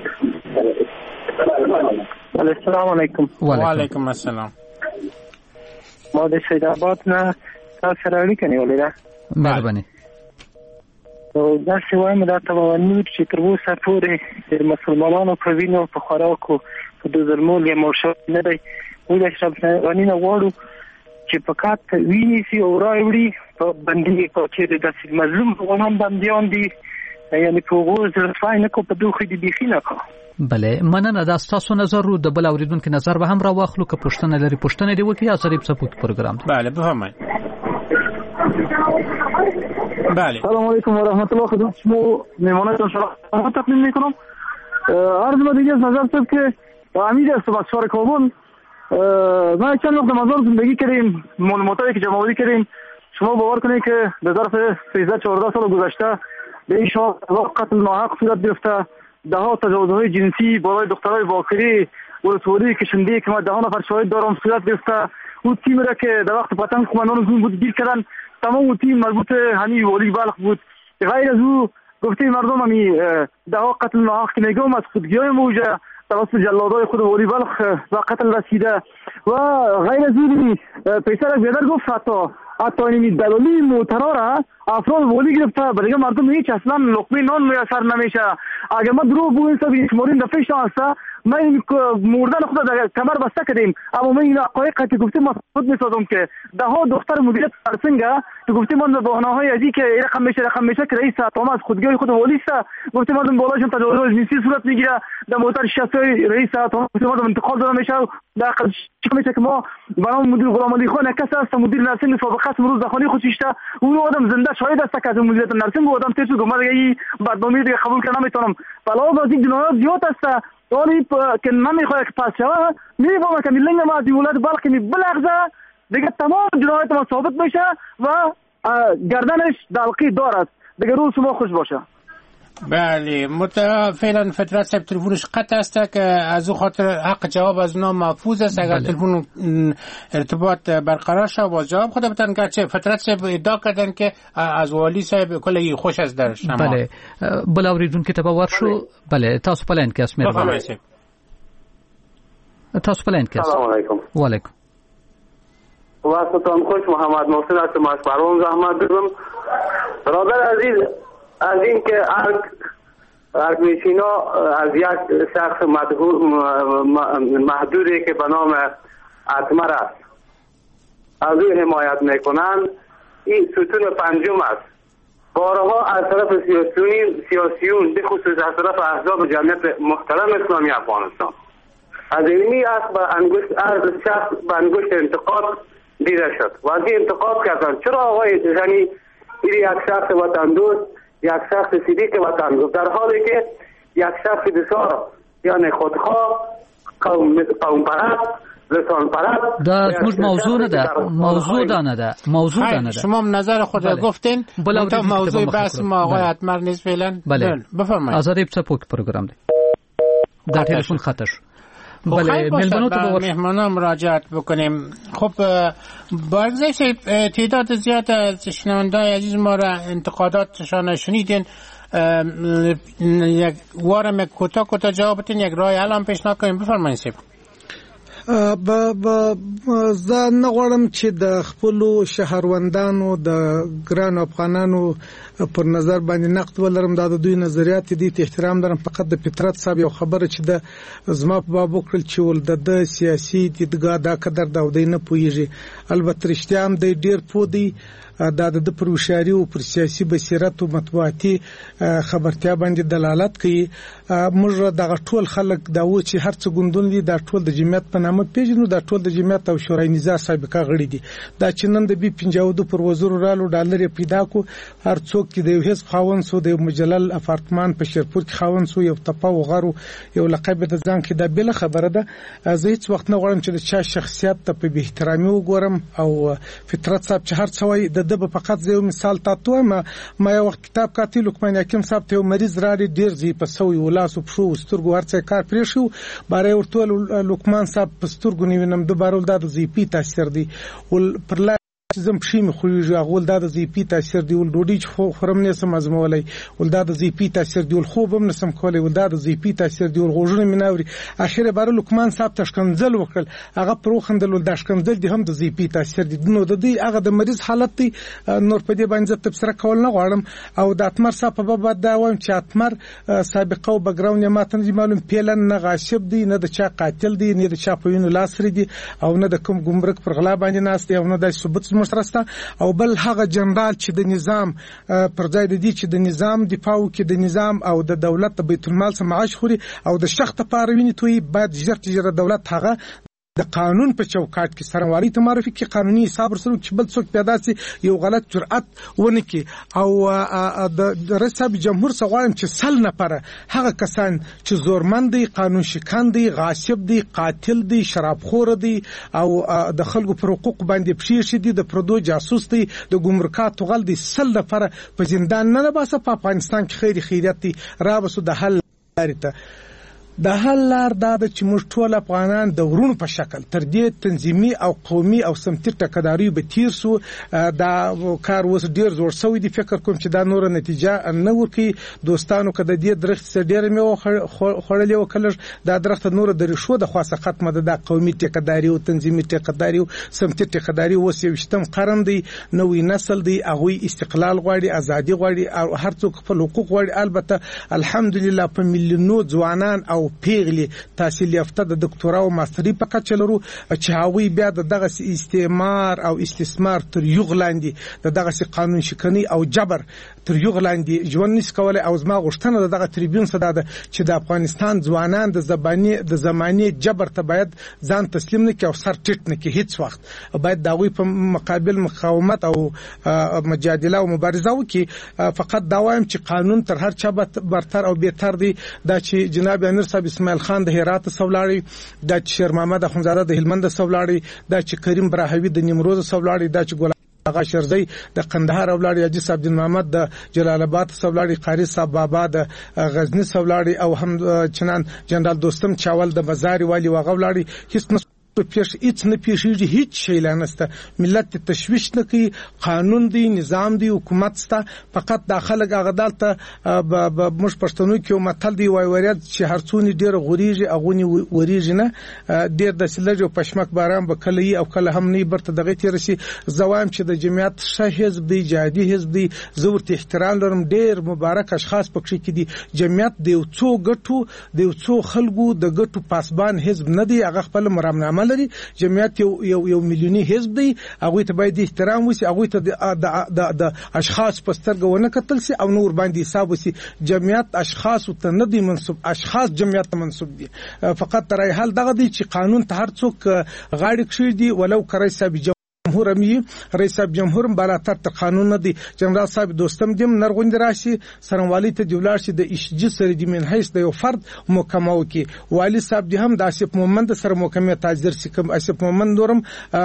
N: السلام علیکم.
F: و علیکم السلام.
N: ما د سید آباد نه تاسو سره اړیکه نیولې ده.
A: مهرباني.
N: او دا څه وایم دا تاوانونه چې تر اوسه پورې د مسلمانانو په وینو په خوراکو په د ظلمول یا مرشد نه دی. موږ د اشرف غنی نه غواړو چې فقط ویني سي او راوړي په بندي په چې د مظلوم افغانان بنديان دي، یعنی په غوږ رسوای نه کو په دوخې دي بيخي نه کو.
A: بله مننه. دا تاسو نظر رو د بل اوریدونکو نظر به هم را واخلو که پښتنه لري پښتنه دی وکي ازري په سپورت پروګرام.
F: بله بفرمایئ. بله.
O: سلام علیکم و رحمت الله. خدمت شما میهمانتون سلام تقدیم میکنم. عرض ما دیگه از نظر است که امیر است از شهر کابل. ما چند وقت مزار زندگی کردیم، معلوماتی که جمع‌آوری کردیم، شما باور کنید که به ظرف 13-14 سال گذشته به این شهر قتل ناحق صورت گرفته، ده‌ها تجاوزهای جنسی بالای دخترای باکری ولسوالی کشنده که ما 10 نفر شاهد دارم صورت گرفته. اون تیم را که در وقت پتنگ قماندان زون بود گیر کردن، تمام اون تیم مربوط همین والی بلخ بود. غیر از او گفته مردم همی ده‌ها قتل ناحق که میگم از خودگی‌های موجه توسط جلادای خود والی بلخ و قتل رسیده و غیر از او پیسر بیادر گفت حتی این دلالی موترا را افراد والی گرفته، برای مردم هیچ اصلا لقمه نان میسر نمیشه. اگر ما دروغ بگویم سبی شمارین دفعه شانسته ما این مردن خود در کمر بسته کردیم، اما من این حقایق که گفتیم ما خود میسازم که ده‌ها دختر مدیریت فرسنگه که گفتیم من بهانه‌های ازی که رقم میشه که رئیس تمام از خودگاه خود والی است، گفتیم مردم بالاشون تجاوز جنسی صورت میگیره، در موتر شخصی رئیس تمام مردم انتقال داده میشه. در چیکار میشه که ما برام مدیر غلام علی خان کس است مدیر نرسنگ سابقه است روز دخانی خوشیشته اون آدم زنده شاهد است که از مدیریت نرسنگ آدم تیسو گمر این بدنامی دیگه قبول کردن نمیتونم. بلا از این جنایات زیاد است ولی که نمیخواد که پس شود میفهمه که ملنگ ما از ولایت بلخ می بلغزه دیگه تمام جنایات ما ثابت میشه و گردنش دلقی دارد دیگه. روز شما خوش باشه.
F: بله فعلا فطرت صاحب تلفنش قطع است که از او خاطر حق جواب از اونا محفوظ است. اگر تلفن ارتباط برقرار شد باز جواب خود بتن. گرچه فطرت صاحب ادعا کردن که از والی صاحب کلی خوش از در شما.
A: بله بلاوریدون که تباور شو. بله تاسو پلان کې اسمه
F: بفرمایئ.
A: تاسو پلان کې.
P: سلام علیکم.
A: و علیکم.
P: واسطان خوش محمد محسن هستم از پروان زحمت دارم. برادر عزیز از این که ارگمیشینا از یک شخص محدودی که به نام اتمر است از او حمایت میکنند، این ستون پنجم است. بارها از طرف سیاسیون به خصوص از طرف احزاب جمعیت محترم اسلامی افغانستان از علمی است به انگشت انتقاد دیده شد و از این انتقاد کردن چرا آقای غنی این یک شخص وطن دوست، یک شخص صدیق وطن دوست، در حالی که یک شخص بسیار یعنی خودخواه، قوم پرست، لسان پرست
A: دا موږ موضوع نه ده
F: شما نظر خود را گفتین تا موضوع بحث ما آقای اتمر نیست فعلا. بفرمایید.
A: آزادی پسپوک پروگرام دی در تلفن خطر.
F: بله مهمانان مراجعت بکنیم. خب با افزایش تعداد زیاد از شنونده‌های عزیز ما را انتقاداتشان شنیدین، یک وارم کوتاه جواب بدین، یک راه حل هم پیشنهاد کنیم. بفرمایید.
G: زه نه غواړم چې د خپلو شهروندانو د ګران افغانانو پر نظر باندې نقد ولرم. دا د دوی نظریات دي ته احترام لرم. فقط د فطرت صاحب یو خبره چې د زما په باب وکړل چې ول د سیاسي دیدګا دا قدر دا ودی نه پويږي. البته رښتیا هم د ډیر پودي دا د پروشاري او پر سیاسي بصیرت او مطبوعاتي خبرتیا باندې دلالت کوي. موږ دغه ټول خلک دا و چې هر څه ګوندون دي دا ټول د جمعیت په نامه پیژنو، دا ټول د جمعیت او شورای نظام سابقه غړي دي. دا چې نن د بي 52 پر وزیر رالو ډالر پیدا کو، هر څوک چې د یو حزب خاوند سو د مجلل اپارتمان په شیرپور کې خاوند سو، یو تپا و غرو یو لقب د ځان کې دا بل خبره ده. زه هیڅ وخت نه غواړم چې د چا شخصیت ته په احترامي وګورم او فطرت صاحب چې هر څه وایي د به فقط زه مثال تاسو ما یو وخت کتاب کاتي لقمان حکیم صاحب ته مریض راړي ډیر زی په سوي ولاسو پښو سترګو هرڅه کار پرې شو باره ورته لقمان صاحب په سترګو نیونم د بارول د زی پی تاثیر دی ول پر زم پښې مې خوږي غول دا د زی پی تاثیر دی ول ډوډۍ خورم نه سم ازمولای ول دا د زی پی تاثیر دی ول خوب هم نسم کولای ول دا د زی پی تاثیر دی ول غوژونه مې ناوري. اخیره بار لقمان صاحب تشکنځل وکړ هغه پروخندل ول داشکنځل دی هم د زی پی تاثیر دی نو د دې هغه د مریض حالت دی نور په دې باندې تفسیر کول نه غواړم. او د اتمر صاحب په باب دا وایم چې اتمر سابقه او بګراوند ماته نه معلوم پیلن نه غاشب دی نه د چا قاتل دی نه د چا په وینو لاس دی او نه د کوم ګمرک پر غلا باندې ناست دی او نه د ثبوت مشرسته او بل هغه جنرال چې د نظام پر ځای د دې چې د نظام دفاع وکړي د نظام او د دولت د بیت المال څخه معاش خوري او د شخص لپاره ویني توي باید ژر دولت هغه د قانون په چوکاټ کې سرنوالي ته معرفي کې قانوني حساب رسول چې بل څوک پیدا سي یو غلط جرأت ونه کی او د رئیس جمهور سغواړم چې سل نفر هغه کسان چې زورمند دي، قانون شکن دي، غاصب دي، قاتل دي، شرابخور دي او د خلکو پر حقوق باندې پښې شدي، د پردو جاسوس دي، د ګمرکاتو غل دي، سل نفر په زندان نه باسه. په افغانستان کې خیریت دي را بسو د حل لارې ته. د حل لار دا د چې موږ ټول افغانان د ورونو په شکل تر دې تنظیمي او قومي او سمتي ټکداري به تیر سو. دا کار اوس ډیر زوړ شوی دی، فکر کوم چې دا نور نتیجه نه ورکي. دوستانو که د دې درخت سره ډیر مې خوړلې وکړل دا درخت نور د ریښو د خاصه ختمه ده. د قومي ټکداري او تنظیمي ټکداري او سمتي ټکداري اوس 20م قرن دی، نوې نسل دی، هغه استقلال غواړي، ازادي غواړي او هر څوک خپل حقوق غواړي. البته الحمدلله په میلیونو ځوانان او پیغلی تحصیل یافته د دکتورا او ماستری په کچه لرو چې هغوی بیا دغه استعمار او استثمار تر یو غلاندې دغه قانون شکنی او جبر تر یو غلاندې ژوند نس کولای. او زما غوښتنه دغه تریبیون صدا ده چې د افغانستان ځوانان د زماني جبر ته باید ځان تسلیم نه کړي او سر ټیټ نه کړي. هیڅ وخت باید دغوی په مقابل مقاومت او مجادله او مبارزه وکړي. فقط دا وایم چې قانون تر هر چا برتر او بهتر دی. دا چې جناب امیر صاحب اسماعیل خان د هرات سولاړي، دا چې شیر محمد اخونزاده د هلمند سولاړي، دا چې کریم براهوی د نیمروز سولاړي، دا چې ګل آغا شرزی د قندهار ولاړي، حاجی صاحب دین محمد د جلال آباد سولاړي، قاری صاحب بابا د غزنی سولاړي او هم چنان جنرال دوستم چاول د بازار والی واغ ولاړي. هیڅ پیش هیڅ نه پیښیږي، هیڅ شی لا نشته. ملت تشویش نه کوي، قانون دی، نظام دی، حکومت ستا. فقط داخله غدال ته موږ پښتنو کې متل دی وای وریاد چې هرڅونی ډیر غوریږي اغونی وریږي نه. ډیر د سلج او پښمک باران به کله او کله هم نه برته دغه تیر شي. زوایم چې د جمعیت شه حزب دی، جهادي حزب دی، زورت احترام لرم. ډیر مبارک اشخاص پکې کې دي. جمعیت دی او څو ګټو دی او څو خلکو د ګټو پاسبان حزب نه دی، هغه خپل مرامنامه لري. جمعیت یو میلیونی حزب دی، هغه ته باید احترام وسی، هغه ته د اشخاص په سترګه ونه کتل سي او نور باندې حساب وسی. جمعیت اشخاص ته نه دی منسوب، اشخاص جمعیت ته منسوب دي. فقط ترای حل دغه دی چې قانون ته هر څوک غاړه کړی دی، ولو کرای صاحب جمهور امي رئیس صاحب جمهور بالاتر ته قانون نه دی. جنرال صاحب دوستم دیم نرغوند راشي سرنوالي ته دیولار شي د اشج سره دی من حیث د یو فرد مکمو کی والی صاحب دی هم د اسف محمد سره مکمه تاجر سي کوم اسف محمد نورم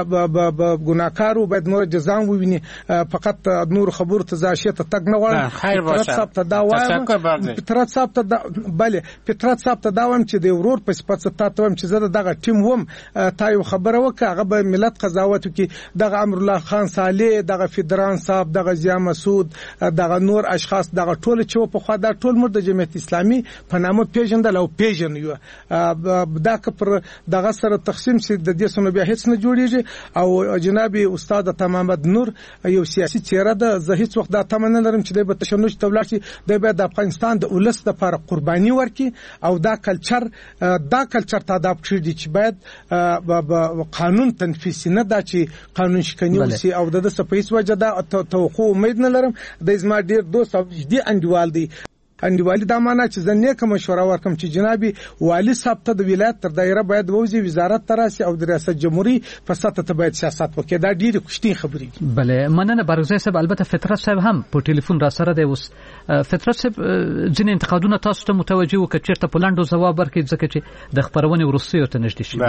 G: ګناکارو باید نور جزا وویني. فقط نور خبر ته ځاشه ته تګ نه وړم.
F: خیر باشه
G: صاحب ته دا وایم، پترات صاحب ته بله پترات صاحب ته دا وایم چې د ورور په صفت ته وایم چې زه دغه ټیم وم تا یو خبره وکړه هغه به ملت قضاوت کی. دغه امر الله خان صالح، دغه فدران صاحب، دغه ضیا مسعود، دغه نور اشخاص، دغه ټول چې په خوا دا ټول مرد جمعیت اسلامي په نامه پیژندل او پیژنو. دا کپر دغه سره تقسیم شي د دې سونه بیا هیڅ نه جوړیږي. او جناب استاد تمامد نور یو سیاسي چهره ده. زه هیڅ وخت دا تمنه لرم چې د تشنج تولار شي د افغانستان د ولس لپاره قرباني ورکړي او دا کلچر ته اداب کړي چې باید قانون تنفیذ نه دا چې قانون شکنی وسی او د سپیس وجه دا توقع امید نه لرم. د زما ډیر دوست او دې انډیوال دی انډیوالي دا معنا چې زنه کوم مشوره ورکم چې جنابي والی صاحب ته د ولایت تر دایره باید ووزي وزارت تراسي او د ریاست جمهوریت په سطح ته باید سیاست وکړي. دا ډیره کوشتي خبرې.
A: بله مننه برغزی صاحب. البته فطرت صاحب هم په ټلیفون را سره دی. اوس فطرت صاحب ځینې انتقادونه تاسو ته متوجه وکړي چې په لاندو جواب ورکړي ځکه چې د خبرونې ورسته ته نشته شي.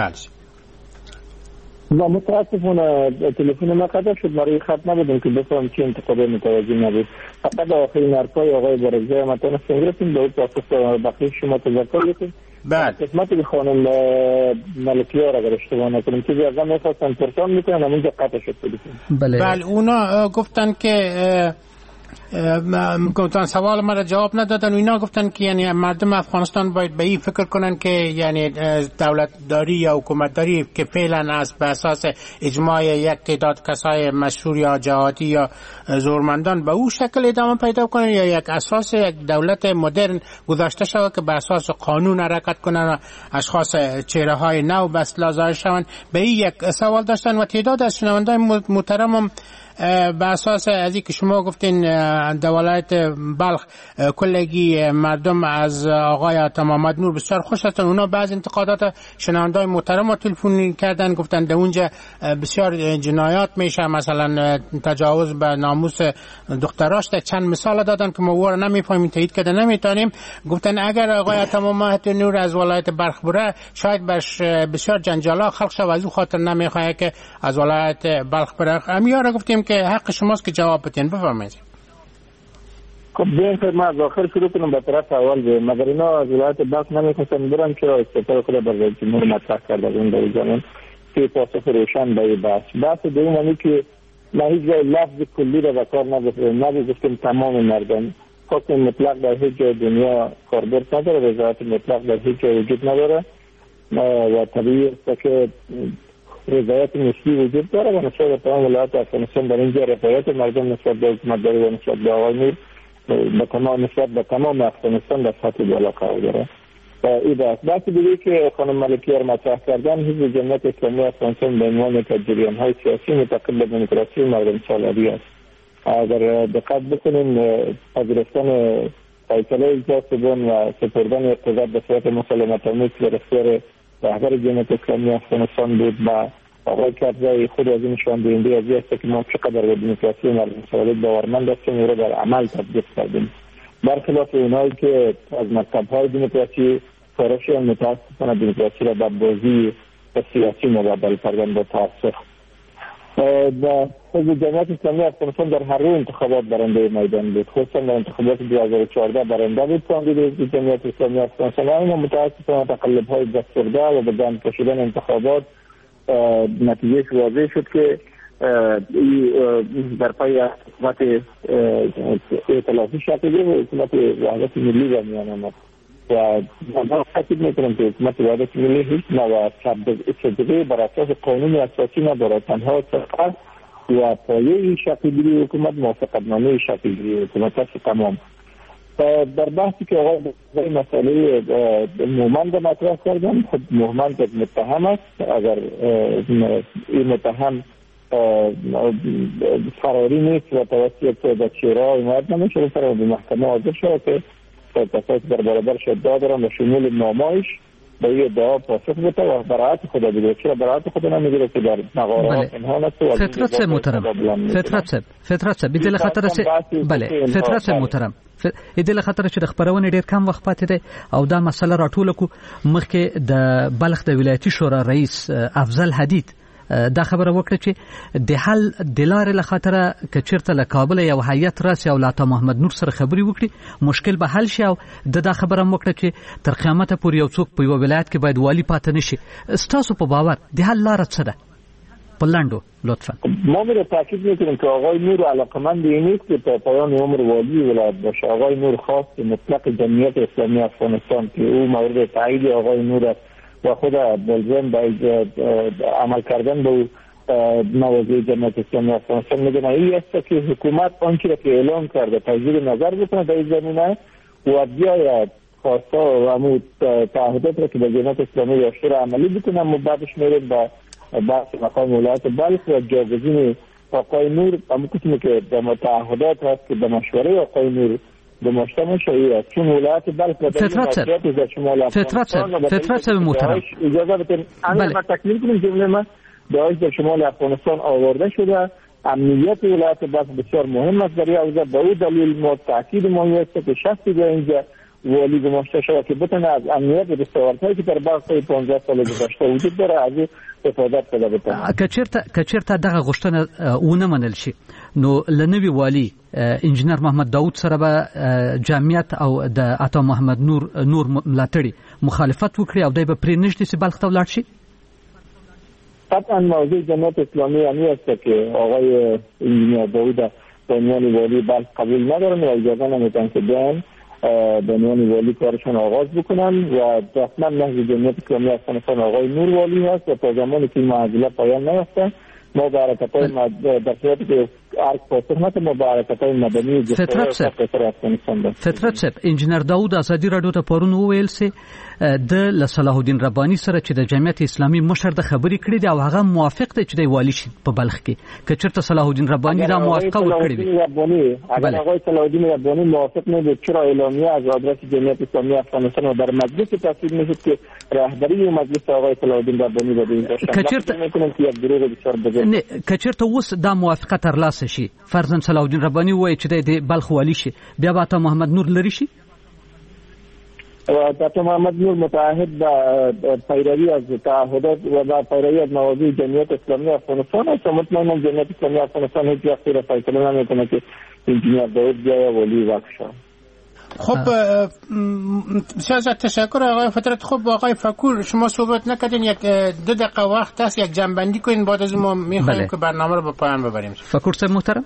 H: ما متاسفانه تلفن ما قطع شد، برای خط نبودم که بفهم چه انتقادی متوجه نبود. فقط آخرین حرفای آقای برگزای ما تونستیم گرفتیم به پاسخ بقیه شما تذکر بکنیم. قسمتی که خانم ملکیار اگر اشتباه نکنیم چیزی از هم میخواستن پرسان میکنن همونجا قطع شد تلفن.
F: بله اونا گفتن که گفتن سوال ما را جواب ندادن و اینا گفتن که یعنی مردم افغانستان باید به این فکر کنن که یعنی دولت داری یا حکومت داری که فعلا است به اساس اجماع یک تعداد کسای مشهور یا جهادی یا زورمندان به او شکل ادامه پیدا کنن یا یک اساس یک دولت مدرن گذاشته شود که به اساس قانون حرکت کنن و اشخاص چهره های نو به اصطلاح ظاهر شوند. به این یک سوال داشتن و تعداد از شنوندگان محترمم به اساس از اینکه شما گفتین در ولایت بلخ کلگی مردم از آقای عطا محمد نور بسیار خوش هستند. اونا بعض انتقادات شنوندای محترم تلفن کردن، گفتن در اونجا بسیار جنایات میشه، مثلا تجاوز به ناموس دختراش. در چند مثال دادن که ما واره نمیفهمیم، تایید کرده نمیتونیم. گفتن اگر آقای عطا محمد نور از ولایت بلخ بره شاید بسیار جنجالا خلق شد و از او خاطر نمیخواه که از ولایت بلخ بره. امیاره گفتیم که حق شماست که جواب بتین. بفرمایید.
H: خب بیاین که ما از آخر شروع کنم به طرف اول به مگر اینا از ولایت بلخ نمیخواستن برن چرا استفاده خود بر رئیس جمهور مطرح کرده اون در زمان که پاسخ روشن به بحث دوم اینه که ما هیچ جای لفظ کلی را به کار نگذاشتیم. تمام مردم حکم مطلق در هیچ جای دنیا کاربرد نداره، رضایت مطلق در هیچ جای وجود نداره و طبیعی است که رضایت نسبی وجود داره و نسبت به تمام ولایات افغانستان در اینجا رضایت مردم نسبت به حکومتداری و نسبت به آقای نور نسبت به تمام افغانستان در سطح بالا قرار داره. این بحث دیگه که خانم ملکی را مطرح کردن، حزب جمعیت اسلامی افغانستان به عنوان یک از جریان‌های سیاسی متقل به دموکراسی و مردم سالاری است. اگر دقت بکنیم پذیرفتن فیصله اجلاس سوم و سپردن اقتدار به صورت مسالمت‌آمیز به اختیار رهبر جمعیت اسلامی افغانستان بود و آقای کرزی خود از این نشان دهنده از است که ما چقدر به دموکراسی و مردم سالاری باورمند هستیم و را در عمل تطبیق کردیم، برخلاف اونایی که از مکتب‌های دموکراسی فارغ متاسفانه دموکراسی را به بازی سیاسی مبادله کردن با تاسف. حزب جمعیت اسلامی افغانستان در هر روز انتخابات برنده میدان بود، خصوصا در انتخابات 2014 برنده بود کاندید حزب جمعیت اسلامی افغانستان. اما متاسفانه تقلب‌های دستورده و به دام کشیدن انتخابات نتیجه واضح شد که در پای حکومت ائتلافی شکل گرفت، حکومت وحدت ملی را میان آمد و من فکر میکنم که حکومت وحدت ملی هیچ نوع صدقه بر اساس قانون اساسی ندارد، تنها فقط و پایه شکل گیری حکومت موافقتنامه شکل گیری حکومت است تمام. در بحثی که آقای مسئله مومند مطرح کردن، خود مومند متهم است. اگر این متهم فراری نیست و توسط دادگاه اومد نمیشه سر به محکمه حاضر شد که کسایی در برابرش ادعا دارن و شمول نامایش به این ادعا پاسخ بده و برایت خود بگیره. چرا برایت خود نمیگیره که در مقارنات انهان است؟
A: فطرت صاحب محترم، فطرت صاحب دل خطر است. بله فطرت صاحب محترم، دل خطر چې د خبرونه ډیر کم وخت پاتې دی او دا مسله راټوله کو مخکې د بلخ د ولایتي شورا رئیس افضل حدید دا خبره وکړه چې د حل د لارې له خاطره که چېرته له کابل یو هیئت راسي او له عطا محمد نور سره خبرې وکړي مشکل به حل شي او دا خبره هم وکړه چې تر قیامته پورې یو څوک په یوه ولایت کې باید والي پاتې نه شي. ستاسو په باور د حل لاره څه ده؟ په لنډو لطفا.
H: ما میره تاکید میکنیم که آقای نور علاقمند این نیست که تا پایان عمر والی ولایت باشه. آقای نور خواست مطلق جمعیت اسلامی افغانستان که او مورد تایید آقای نور است و خود ملزم به عمل کردن به مواضع جمعیت اسلامی افغانستان میدونه. این است که حکومت آنچه را که اعلام کرده تجدید نظر بکنه در این زمینه و بیاید خواستا و امود تعهدات را که به جمعیت اسلامی داشته را عملی بکنه. اما بعدش میریم به بحث مقام ولایت بلخ و جاگزین آقای نور اما کسی که به تعهدات هست که به مشوره آقای نور دماشته میشه چون ولایت بلخ
A: فطرت محترم
H: اجازه بدین ما تکمیل کنیم جمله من داعش در شمال افغانستان آورده شده. امنیت ولایت بلخ بسیار مهم است برای اوضاع. به او دلیل ما تاکید ما است که شخصی در اینجا والی گماشته شده که بتونه از امنیت و دستاوردهایی که در بلخ 15 سال گذشته وجود داره از استفاده کنه. بتونه
A: که چیرته دغه غوښتنه ونه منل شي نو لنوی والی انجینر محمد داود سره به جمعیت او د عطا محمد نور ملاتړي مخالفت وکړي او دای به پرې نشي چې بلخ ته ولاړ شي.
H: قطعا موضوع جمعیت اسلامی همی است که آقای انجینر داود به عنوان والی بلخ قبول ندارن و اجازه نمیدن که بیان به عنوان والی کارشان آغاز بکنن و رسما نهج جمعیت اسلامی افغانستان آقای نور والی هست و تا زمانی که این معضله پایان نیافته ما به حرکت‌های در صورتی که خدمت مبارکت مدني د
A: فطرت صاحب انجنیر داوود ازادي رادیو ته پرون وویل سي د صلاح الدین رباني سره چې د جمعیت اسلامي مشر د خبرې کړې دي او هغه موافق دی چې د والی شي په بلخ کې که چېرته صلاح الدین رباني دا موافقه وکړي وي
H: اگر آقای صلاح الدین رباني موافق نه بود چرا اعلامیه از آدرس جمعیت اسلامی افغانستان و در مجلس تصویب میشد که رهبری مجلس آقای صلاح الدین رباني بدین داشتن میکنم که یک دروغ بسیار بزرگ
A: نه که چېرته اوس دا موافقه ترلاسه شي فرضاً صلاح الدین رباني وایي چې د بلخ والی شي بیا به محمد نور لري شي
H: دکتر محمد نور متعهد به پیروی از تعهدات و به پیروی از مواضیع جمعیت اسلامی افغانستان است. مطمئنم جمعیت اسلامی افغانستان هیچ وقتی را فیصله نمیکنه که انجینیر داود بیاید ولی وقت شد.
F: خب بسیار تشکر آقای فطرت. خب آقای فکور شما صحبت نکردین، یک 2 دقیقه وقت هست یک جنبندی کنین، بعد از ما میخوایم که برنامه رو به پایان ببریم.
A: فکور صاحب محترم،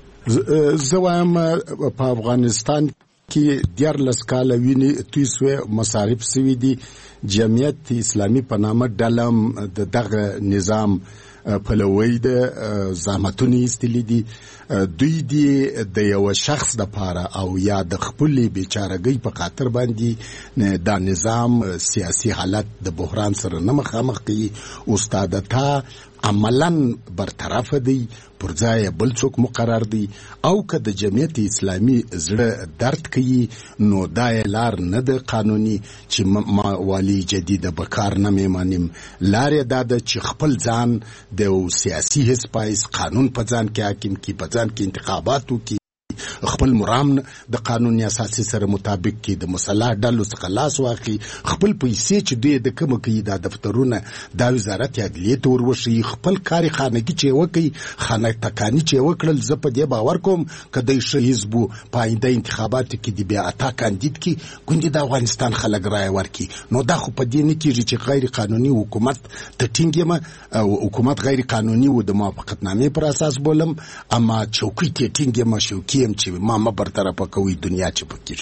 J: زوایم په افغانستان کې 14 کاله ویني توسوه مصارف سوي دي. جمعیت اسلامي په نامه ډلم د دغه نظام پلوی د زحمتونه ایستلې دي. دوی دی د یو شخص د پاره او یا د خپل بیچارهګۍ په خاطر باندې دا نظام سیاسي حالت د بحران سره نه مخامخ کوي. استادتا عملاً برطرف دی، پر ځای بل څوک مقرر دی، او که د جمعیت اسلامي زړه درد کوي نو دا لار نه د قانوني چې والی جدید به کار نه میمانیم. لار دا د چې خپل ځان د سیاسي حزب پایس قانون په ځان کې حاکم کی، په ځان کې انتخابات وکړي، خپل مرام د قانون اساسي سره مطابق کې د مسلح ډلو څخه لاس واخلي، خپل پیسې چې دوی د کوم کوي د دفترونه د وزارت عدلیه ته ورشي، خپل کار خانګي چې وکي، خانه تکانی چې وکړل. زه په دې باور کوم کدی شي حزب په آینده انتخاباتو کې د بیا اتا کاندید کی ګوندې د افغانستان خلک رائے ورکي. نو دا خو په دې نه کېږي چې غیر قانوني حکومت ته ټینګه او حکومت غیر قانوني و د موافقتنامې پر اساس بولم، اما چوکۍ ته ټینګه مشوکیم چې ما برطرف کوي دنیا چې پکې.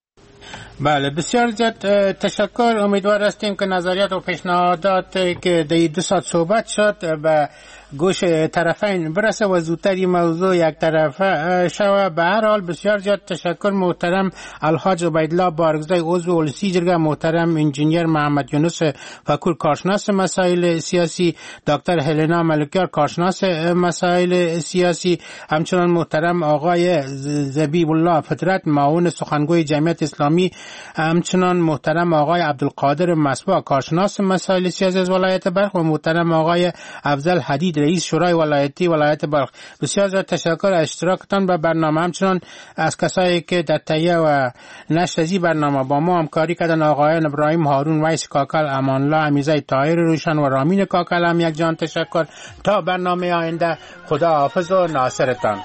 F: بله بسیار زیاد تشکر. امیدوار هستیم که نظریات و پیشنهادات که در 2 ساعت صحبت شد به گوش طرفین برسه و زودتر موضوع یک طرفه شوه. به هر حال بسیار زیاد تشکر. محترم الحاج عبیدالله بارگزای عضو اولسی جرگه، محترم انجینیر محمد یونس فکور کارشناس مسائل سیاسی، دکتر هلینا ملکیار کارشناس مسائل سیاسی، همچنان محترم آقای زبیب الله فطرت معاون سخنگوی جمعیت اسلامی، همچنان محترم آقای عبدالقادر مصباح کارشناس مسائل سیاسی از ولایت بلخ و محترم آقای افضل حدید رئیس شورای ولایتی ولایت بلخ. بسیار زیاد تشکر از اشتراکتان به برنامه، همچنان از کسایی که در تهیه و نشر از برنامه با ما همکاری کردن، آقایان ابراهیم هارون، ویس کاکل، امانالله امیرزی، طاهر روشن و رامین کاکل. هم یک جان تشکر. تا برنامه آینده خدا حافظ و ناصرتان.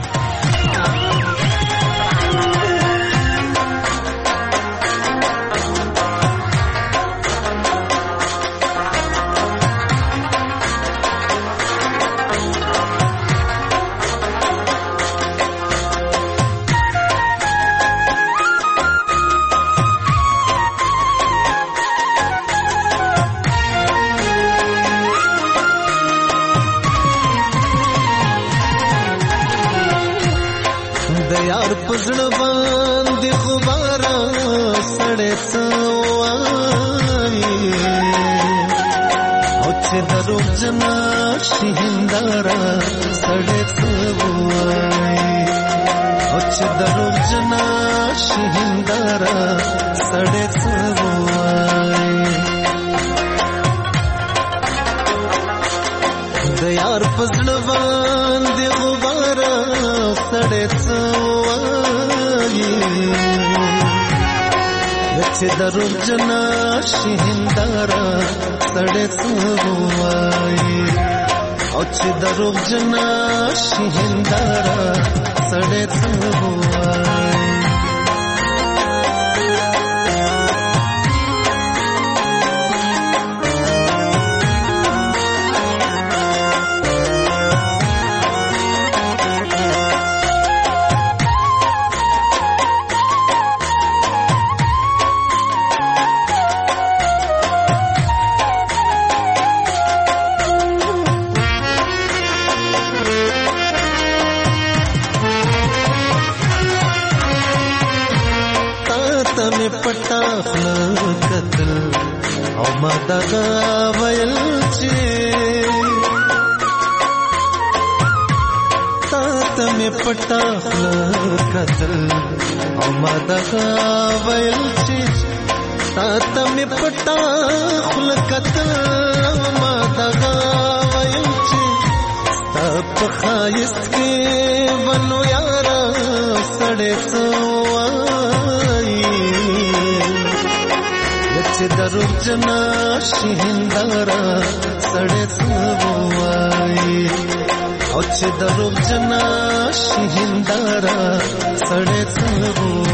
Q: پزړه باندې غبارا سړې سوای او چې درو جنا شهندارا سړې سوای او چې درو جنا شهندارا سړې سوای د یار پزړه باندې غبارا سړې چې درو جنا شهندارا سړې سوای او چې درو جنا شهندارا سړې سوای. خپل قتل او ما دغه ویل چې تا مې پټا خپل قتل او ما دغه ویل چې تا مې پټا خپل قتل او ما دغه ویل چې تا په خایست کې ونو یارا سړې چې درو جنا شهندارا سړې سوای او چې درو جنا شهندارا سړې سوای